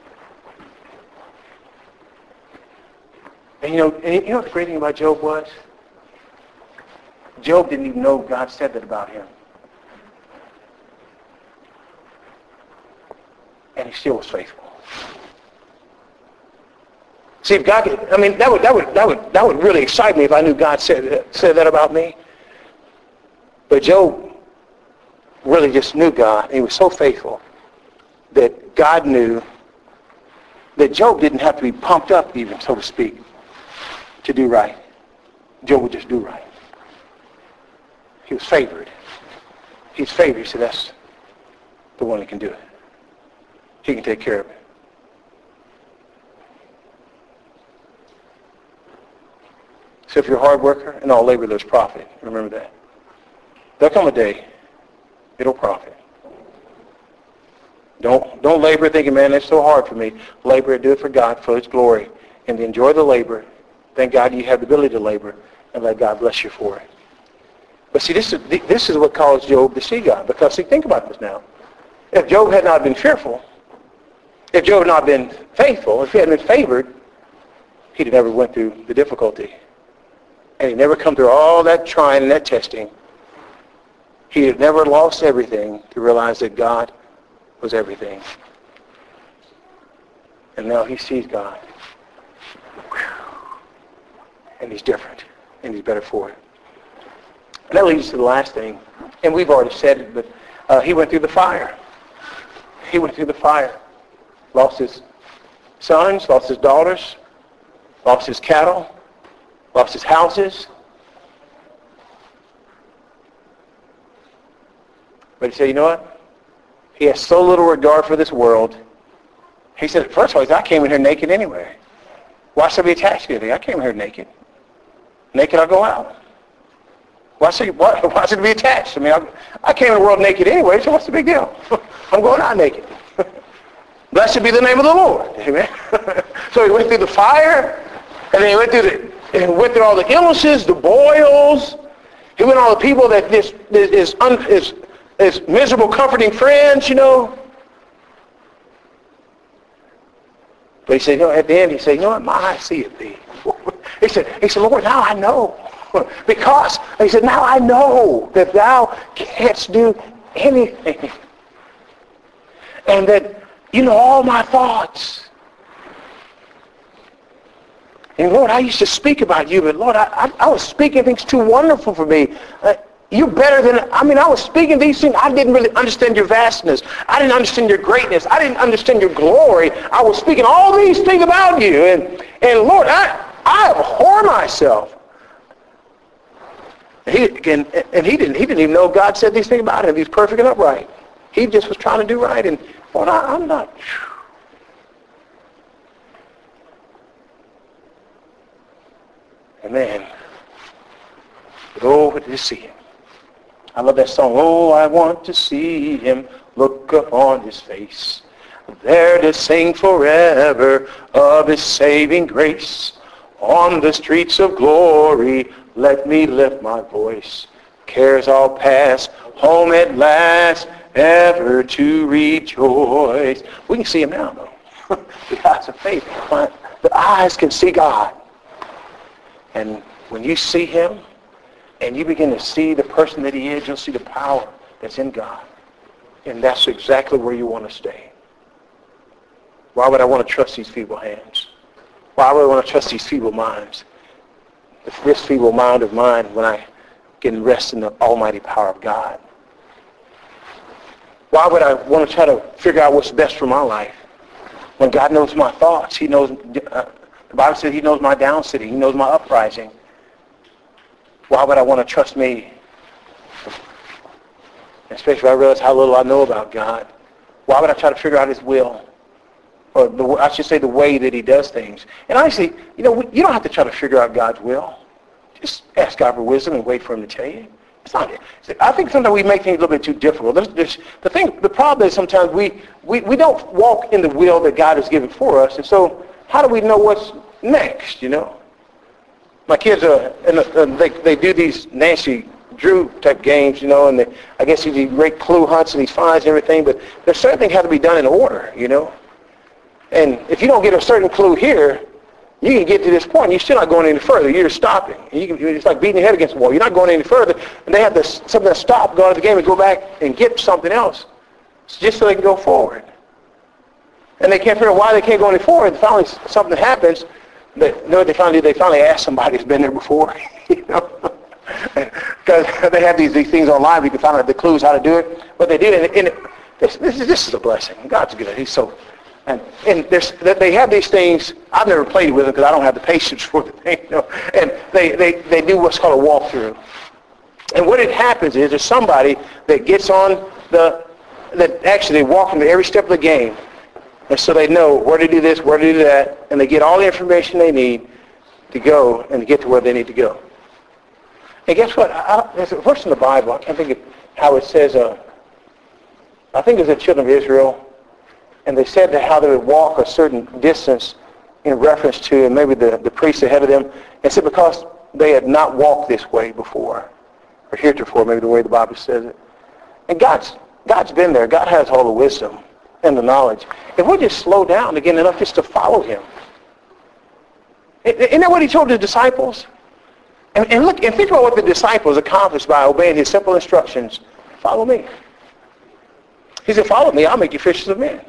And you know, and you know what the great thing about Job was? Job didn't even know God said that about him. And he still was faithful. See, if God could, I mean, that would that would that would that would really excite me if I knew God said said that about me. But Job really just knew God, and he was so faithful that God knew that Job didn't have to be pumped up, even so to speak, to do right. Job would just do right. He was favored. He's favored. He said, that's the one that can do it. He can take care of it. So if you're a hard worker, and all labor there's profit. Remember that. There'll come a day, it'll profit. Don't don't labor thinking, man, that's so hard for me. Labor and do it for God, for his glory. And enjoy the labor. Thank God you have the ability to labor, and let God bless you for it. But see, this is, this is what caused Job to see God. Because, see, think about this now. If Job had not been fearful, if Job had not been faithful, if he hadn't been favored, he'd have never went through the difficulty. And he'd never come through all that trying and that testing. He'd have never lost everything to realize that God was everything. And now he sees God. And he's different. And he's better for it. And that leads to the last thing. And we've already said it, but uh, he went through the fire. He went through the fire. Lost his sons, lost his daughters, lost his cattle, lost his houses. But he said, you know what? He has so little regard for this world. He said, first of all, he said, I came in here naked anyway. Why should I be attached to anything? I came in here naked. Naked, I'll go out. Why should, why, why should it be attached? I mean, I, I came in the world naked anyway, so what's the big deal? I'm going out naked. Blessed be the name of the Lord. Amen. So he went through the fire, and then he went through the, and went through all the illnesses, the boils. He went all the people that this is un, is is miserable, comforting friends, you know. But he said, you know, at the end, he said, you know what, my eye seeth thee. He said, he said, Lord, now I know. Because, he said, now I know that thou canst do anything. And that you know all my thoughts. And Lord, I used to speak about you, but Lord, I, I, I was speaking things too wonderful for me. Uh, you're better than, I mean, I was speaking these things. I didn't really understand your vastness. I didn't understand your greatness. I didn't understand your glory. I was speaking all these things about you. And, and Lord, I, I abhor myself. He, and, and he didn't he didn't even know God said these things about him. He was perfect and upright. He just was trying to do right. And, Lord, I, I'm not... And man, oh, to see him. I love that song. Oh, I want to see him, look upon his face, there to sing forever of his saving grace. On the streets of glory, let me lift my voice. Cares all past, home at last, ever to rejoice. We can see him now, though. The eyes of faith. The eyes can see God. And when you see him, and you begin to see the person that he is, you'll see the power that's in God. And that's exactly where you want to stay. Why would I want to trust these feeble hands? Why would I want to trust these feeble minds? This feeble mind of mine when I can rest in the almighty power of God. Why would I want to try to figure out what's best for my life? When God knows my thoughts, he knows, uh, the Bible says he knows my down sitting, he knows my uprising. Why would I want to trust me? Especially if I realize how little I know about God. Why would I try to figure out his will? Or the, I should say the way that he does things. And honestly, you know, you don't have to try to figure out God's will. Just ask God for wisdom and wait for him to tell you. It's not. I think sometimes we make things a little bit too difficult. There's, there's, the thing, the problem is sometimes we, we, we don't walk in the will that God has given for us. And so how do we know what's next, you know? My kids are, and they, they do these Nancy Drew type games, you know, and they, I guess you do great clue hunts and these finds and everything, but there's certain things have to be done in order, you know. And if you don't get a certain clue here, you can get to this point, and you're still not going any further. You're stopping. You can, it's like beating your head against the wall. You're not going any further, and they have to something to stop, go out of the game, and go back and get something else, just so they can go forward. And they can't figure out why they can't go any forward. And finally, something happens. They, you know what they finally do? They finally ask somebody who's been there before, you know, because they have these, these things online. We can find out the clues how to do it. But they do, and, and it, this, this, is, this is a blessing. God's good. He's so. And, and there's, they have these things. I've never played with them because I don't have the patience for the thing. You know? And they, they, they do what's called a walkthrough. And what it happens is there's somebody that gets on the, that actually they walk them to every step of the game. And so they know where to do this, where to do that, and they get all the information they need to go and to get to where they need to go. And guess what? I, there's a verse in the Bible. I can't think of how it says. Uh, I think it was the children of Israel. And they said that how they would walk a certain distance in reference to, and maybe the, the priest ahead of them, and said because they had not walked this way before, or heretofore, maybe the way the Bible says it. And God's, God's been there. God has all the wisdom and the knowledge. If we just slow down again enough just to follow him. Isn't that what he told his disciples? And, and look, and think about what the disciples accomplished by obeying his simple instructions. Follow me. He said, follow me, I'll make you fishers of men.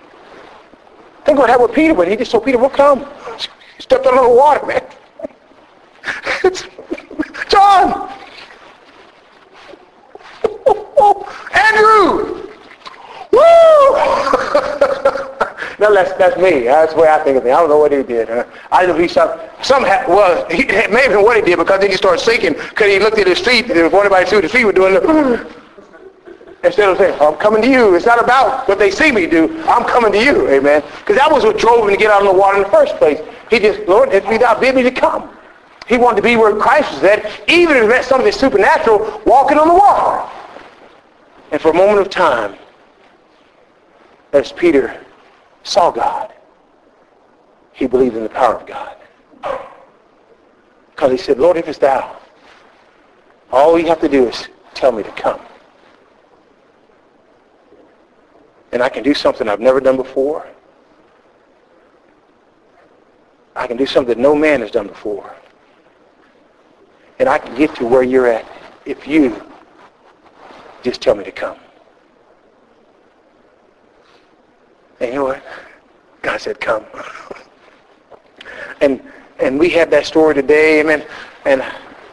Think what happened with Peter when he just told Peter, we'll come. He stepped out on the water, man. It's, John! Andrew! Woo! No, that's, that's me. That's the way I think of it. I don't know what he did. Huh? I know he some, some ha- well, he, it may have been what he did because then he started sinking because he looked at his feet and if anybody see what his feet were doing, look, instead of saying, I'm coming to you. It's not about what they see me do. I'm coming to you. Amen. Because that was what drove him to get out on the water in the first place. He just, Lord, if thou bid me to come. He wanted to be where Christ was at, even if it meant something supernatural, walking on the water. And for a moment of time, as Peter saw God, he believed in the power of God. Because he said, Lord, if it's thou, all you have to do is tell me to come. And I can do something I've never done before. I can do something that no man has done before. And I can get to where you're at if you just tell me to come. And you know what? God said, come. and and we had that story today, amen. And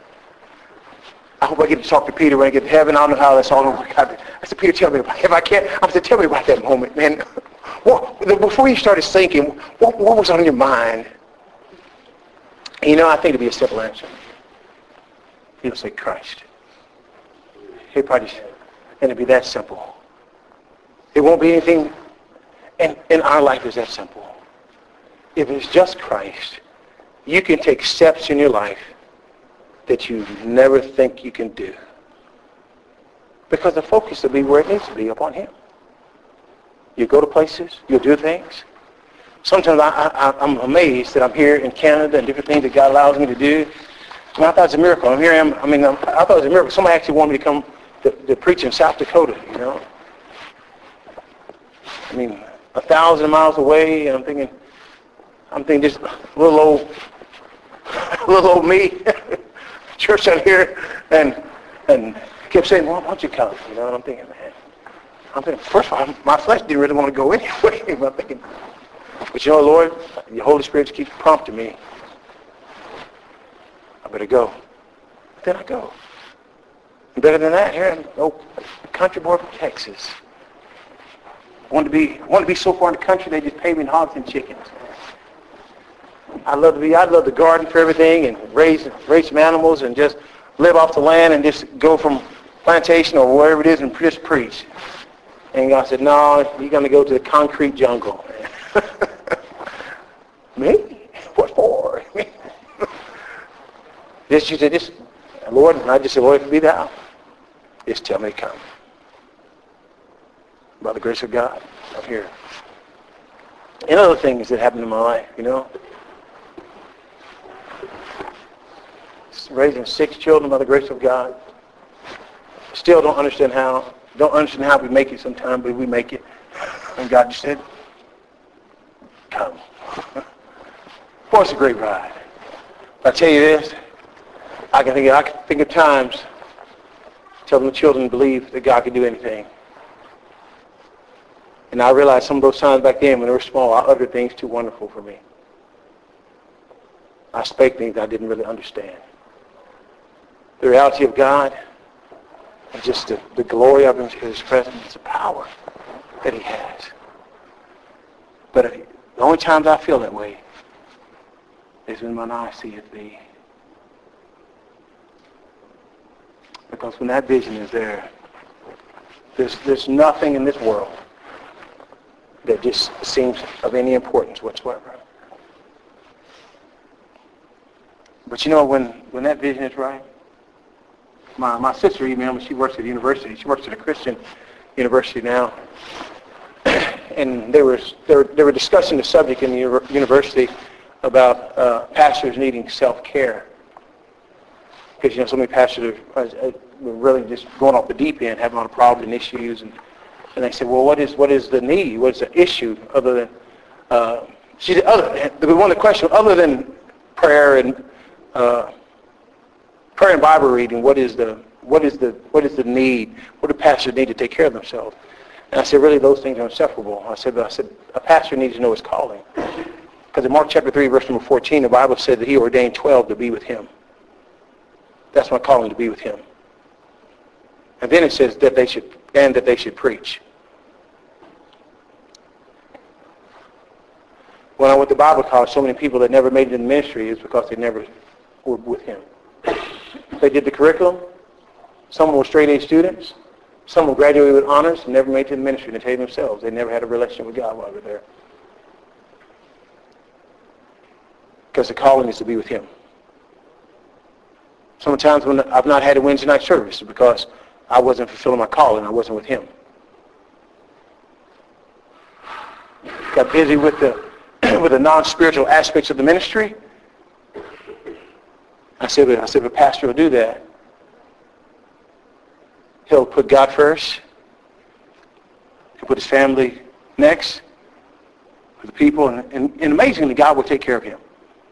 I hope I get to talk to Peter when I get to heaven. I don't know how that's all going to work out. I said, Peter, tell me about it. If I can't, I said, tell me about that moment, man. What, before you started thinking, what, what was on your mind? And you know, I think it'd be a simple answer. He'll say, Christ. He'll probably say, and it'd be that simple. It won't be anything, and in our life is that simple. If it's just Christ, you can take steps in your life that you never think you can do. Because the focus will be where it needs to be, upon him. You go to places, you'll do things. Sometimes I, I, I'm amazed that I'm here in Canada and different things that God allows me to do. I, mean, I thought it was a miracle. I'm here. I'm, I mean, I'm, I thought it was a miracle. Somebody actually wanted me to come to, to preach in South Dakota, you know. I mean, a thousand miles away, and I'm thinking, I'm thinking just a little old, little old me, church out here, and and kept saying, well, why don't you come? You know, and I'm thinking, man, I'm thinking, first of all, my flesh didn't really want to go anyway. But I'm thinking, but you know, Lord, the Holy Spirit keeps prompting me. I better go. Then I go. And better than that, here in oh, country boy from Texas. Want to be want to be so far in the country they just pay me in hogs and chickens. I love to be. I love to garden for everything and raise raise some animals and just live off the land and just go from plantation or wherever it is and just preach. And God said, no, you're going to go to the concrete jungle. Me? What for? This, you said, this, Lord, and I just said, Lord, if it be thou, just tell me to come. By the grace of God, I'm here. And other things that happened in my life, you know. Raising six children by the grace of God. Still don't understand how. Don't understand how we make it sometimes, but we make it. And God just said, come. Boy, it's a great ride. I tell you this, I can think, I can think of times telling the children to believe that God can do anything. And I realized some of those times back then when they were small, I uttered things too wonderful for me. I spake things I didn't really understand. The reality of God and just the, the glory of Him, His presence, the power that He has. But if, the only times I feel that way is when my eyes see it be. Because when that vision is there, there's, there's nothing in this world that just seems of any importance whatsoever. But you know, when, when that vision is right, my, my sister emailed me, she works at a university, she works at a Christian university now, and they were, they were, they were discussing the subject in the university about uh, pastors needing self-care. Because, you know, so many pastors are, are really just going off the deep end, having a lot of problems and issues, and And they said, well, what is what is the need? What is the issue other than, uh, she said, other, one of the questions, other than prayer and uh, prayer and Bible reading, what is the what is the what is the need? What do pastors need to take care of themselves? And I said, really, those things are inseparable. I said, I said, a pastor needs to know his calling. Because in Mark chapter three, verse number fourteen, the Bible said that He ordained twelve to be with Him. That's my calling, to be with Him. And then it says that they should and that they should preach. When I went to Bible college, so many people that never made it in the ministry is because they never were with Him. They did the curriculum. Some were straight-A students. Some were graduated with honors and never made it to the ministry. They tell you themselves they never had a relationship with God while they were there. Because the calling is to be with Him. Sometimes when I've not had a Wednesday night service, it's because I wasn't fulfilling my calling. I wasn't with Him. Got busy with the with the non-spiritual aspects of the ministry. I said, I said, if a pastor will do that, he'll put God first. He'll put his family next, for the people, and, and, and amazingly, God will take care of him.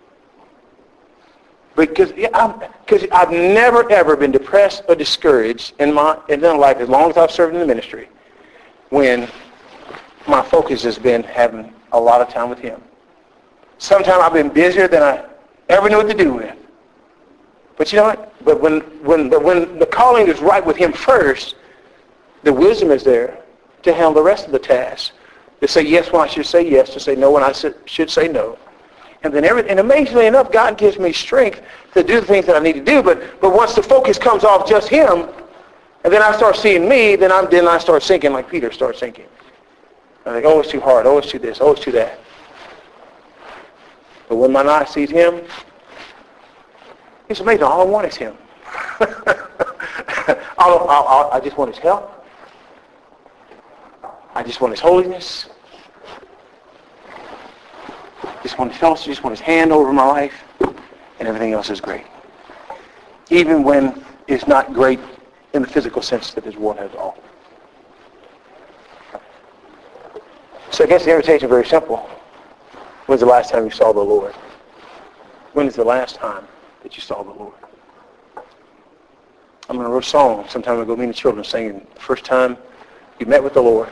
Because because I've never ever been depressed or discouraged in my in my life as long as I've served in the ministry, when my focus has been having a lot of time with Him. Sometimes I've been busier than I ever knew what to do with. But you know what? But when when but when the calling is right with Him first, the wisdom is there to handle the rest of the tasks. To say yes when I should say yes, to say no when I should say no. And then every, and amazingly enough, God gives me strength to do the things that I need to do. But but once the focus comes off just Him, and then I start seeing me, then I'm then I start sinking like Peter starts sinking. I think, oh, it's too hard. Oh, it's too this. Oh, it's too that. But when my eye sees Him, it's amazing. All I want is Him. all, all, all, I just want His help. I just want His holiness. Just want His fellowship. Just want His hand over my life. And everything else is great. Even when it's not great in the physical sense that this world has to offer. So I guess the invitation is very simple. When's the last time you saw the Lord? When is the last time that you saw the Lord? I'm going to write a song some time ago, me and the children singing. The first time You met with the Lord.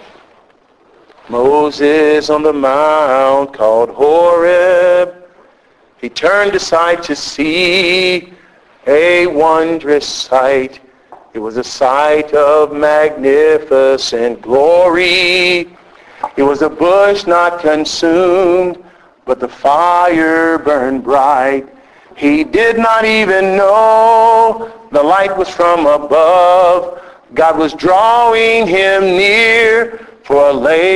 Moses on the mount called Horeb. He turned aside to see a wondrous sight. It was a sight of magnificent glory. It was a bush not consumed, but the fire burned bright. He did not even know the light was from above. God was drawing him near for a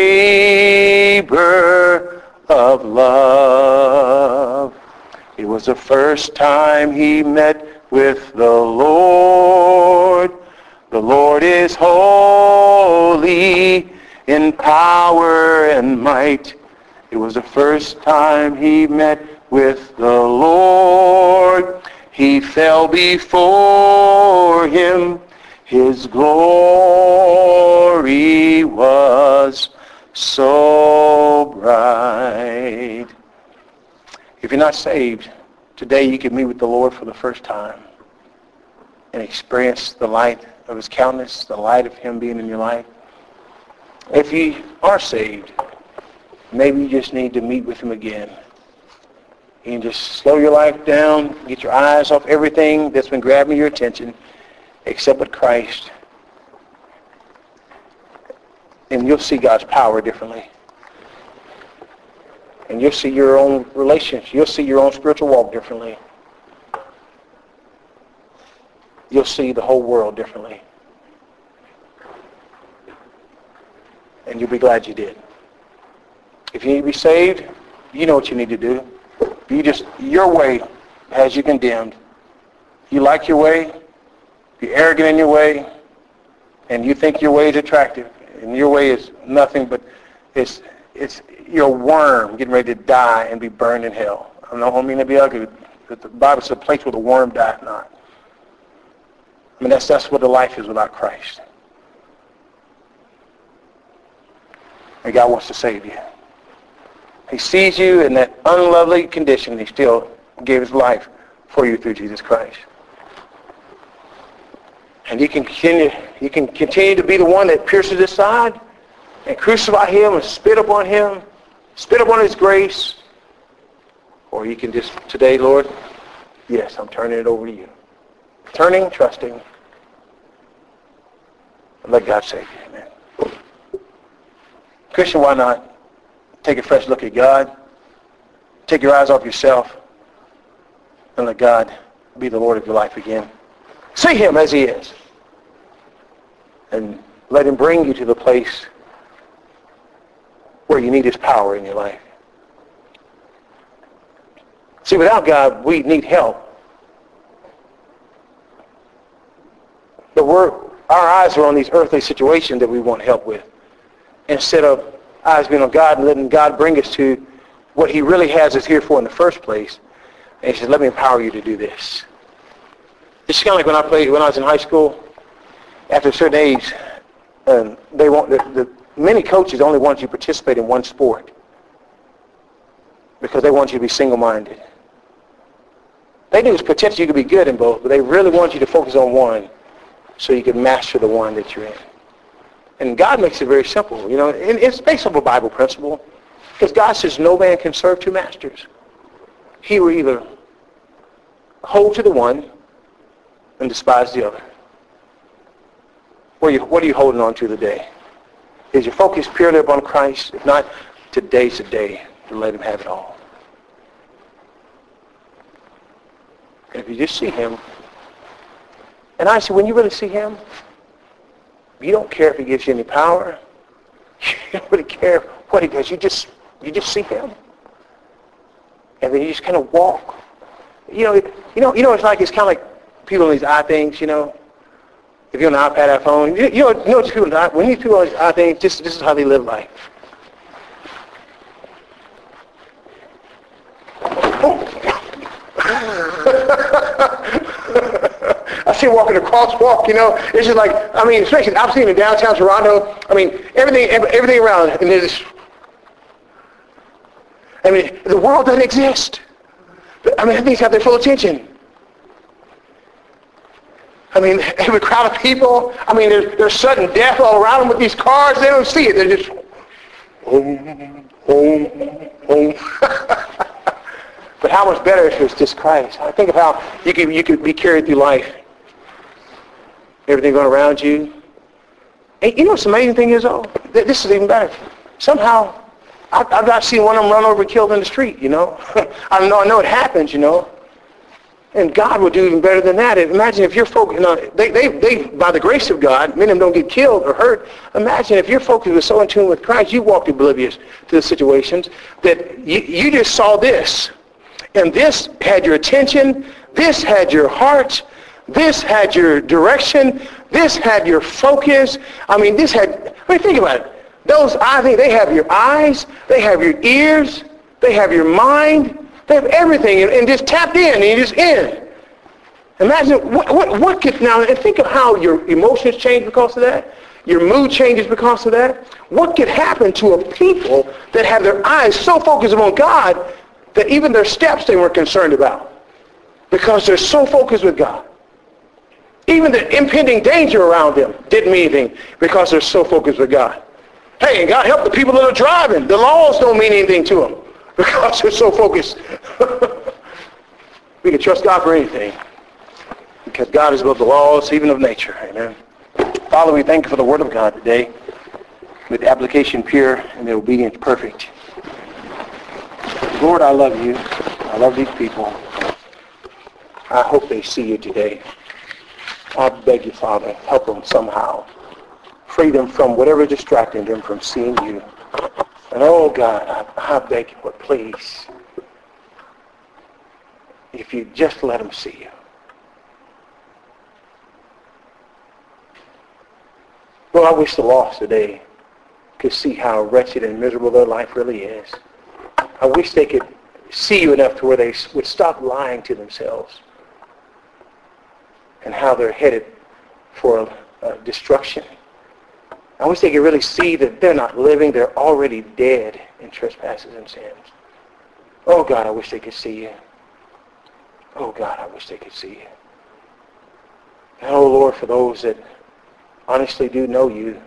labor of love. It was the first time he met with the Lord. The Lord is holy in power and might. It was the first time he met with the Lord. He fell before him. His glory was so bright. If you're not saved, today you can meet with the Lord for the first time and experience the light of his countenance, the light of him being in your life. If you are saved, maybe you just need to meet with him again. You can just slow your life down, get your eyes off everything that's been grabbing your attention, except with Christ. And you'll see God's power differently. And you'll see your own relationship. You'll see your own spiritual walk differently. You'll see the whole world differently. And you'll be glad you did. If you need to be saved, you know what you need to do. You just, your way has you condemned. You like your way, you're arrogant in your way, and you think your way is attractive, and your way is nothing but it's it's you're a worm getting ready to die and be burned in hell. I don't mean to be ugly, but the Bible says a place where the worm dieth not. I mean, that's that's what the life is without Christ. And God wants to save you. He sees you in that unlovely condition. He still gave his life for you through Jesus Christ. And you can continue, you can continue to be the one that pierces his side and crucify him and spit upon him, spit upon his grace. Or you can just, today, Lord, yes, I'm turning it over to you. Turning, trusting, and let God save you. Amen. Christian, why not take a fresh look at God? Take your eyes off yourself and let God be the Lord of your life again. See him as he is. And let him bring you to the place where you need his power in your life. See, without God, we need help. But we're, our eyes are on these earthly situations that we want help with, instead of eyes being on God and letting God bring us to what he really has us here for in the first place. And he says, let me empower you to do this. It's kind of like when I played, when I was in high school, after a certain age, um, they want, the, the, many coaches only want you to participate in one sport because they want you to be single-minded. They knew there's potential you could be good in both, but they really want you to focus on one so you can master the one that you're in. And God makes it very simple, you know, and it's based on a Bible principle, because God says no man can serve two masters. He will either hold to the one and despise the other. What are you, what are you holding on to today? Is your focus purely upon Christ? If not, today's the day to let him have it all. And if you just see him, and I say, when you really see him, you don't care if he gives you any power. You don't really care what he does. You just, you just see him, and then you just kind of walk. You know, you know, you know. It's like it's kind of like people on these eye things. You know, if you're on an iPad, iPhone, you, you know, you know, people, when these people on these eye things, just this is how they live life. I see walking the crosswalk, you know, it's just like, I mean, especially, I've seen in downtown Toronto, I mean, everything everything around, and there's, I mean, the world doesn't exist. I mean, things have their full attention. I mean, every crowd of people. I mean, there's, there's sudden death all around them with these cars. They don't see it. They're just, home, home, home. But how much better if it was just Christ? I think of how you could, you could be carried through life. Everything going around you. And you know what's the amazing thing is, though? This is even better. Somehow, I've not seen one of them run over and killed in the street, you know. I know, I know it happens, you know. And God will do even better than that. Imagine if you're focused, you know, they, they, they, by the grace of God, many of them don't get killed or hurt. Imagine if your focus was so in tune with Christ, you walked oblivious to the situations that you, you just saw this. And this had your attention. This had your heart. This had your direction. This had your focus. I mean, this had, I mean, think about it. Those, I think they have your eyes, they have your ears, they have your mind, they have everything, and, and just tapped in, and you're just in. Imagine, what, what, what could, now, and think of how your emotions change because of that, your mood changes because of that. What could happen to a people that have their eyes so focused on God that even their steps they weren't concerned about because they're so focused with God. Even the impending danger around them didn't mean anything because they're so focused with God. Hey, and God help the people that are driving. The laws don't mean anything to them because they're so focused. We can trust God for anything because God is above the laws, even of nature. Amen. Father, we thank you for the word of God today with the application pure and the obedience perfect. Lord, I love you. I love these people. I hope they see you today. I beg you, Father, help them somehow. Free them from whatever is distracting them from seeing you. And oh God, I, I beg you, but please, if you just let them see you. Well, I wish the lost today could see how wretched and miserable their life really is. I wish they could see you enough to where they would stop lying to themselves and how they're headed for uh, destruction. I wish they could really see that they're not living, they're already dead in trespasses and sins. Oh God, I wish they could see you. Oh God, I wish they could see you. And oh Lord, for those that honestly do know you,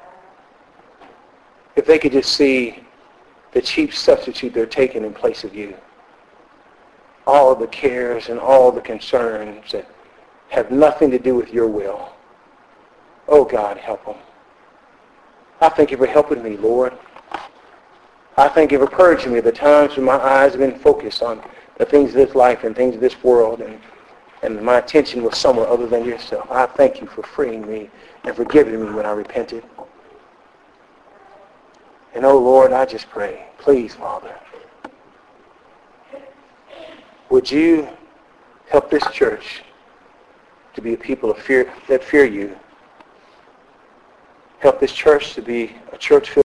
if they could just see the cheap substitute they're taking in place of you, all the cares and all the concerns that have nothing to do with your will. Oh God, help them. I thank you for helping me, Lord. I thank you for purging me the times when my eyes have been focused on the things of this life and things of this world, and, and my attention was somewhere other than yourself. I thank you for freeing me and forgiving me when I repented. And oh Lord, I just pray, please, Father, would you help this church to be a people of fear that fear you. Help this church to be a church filled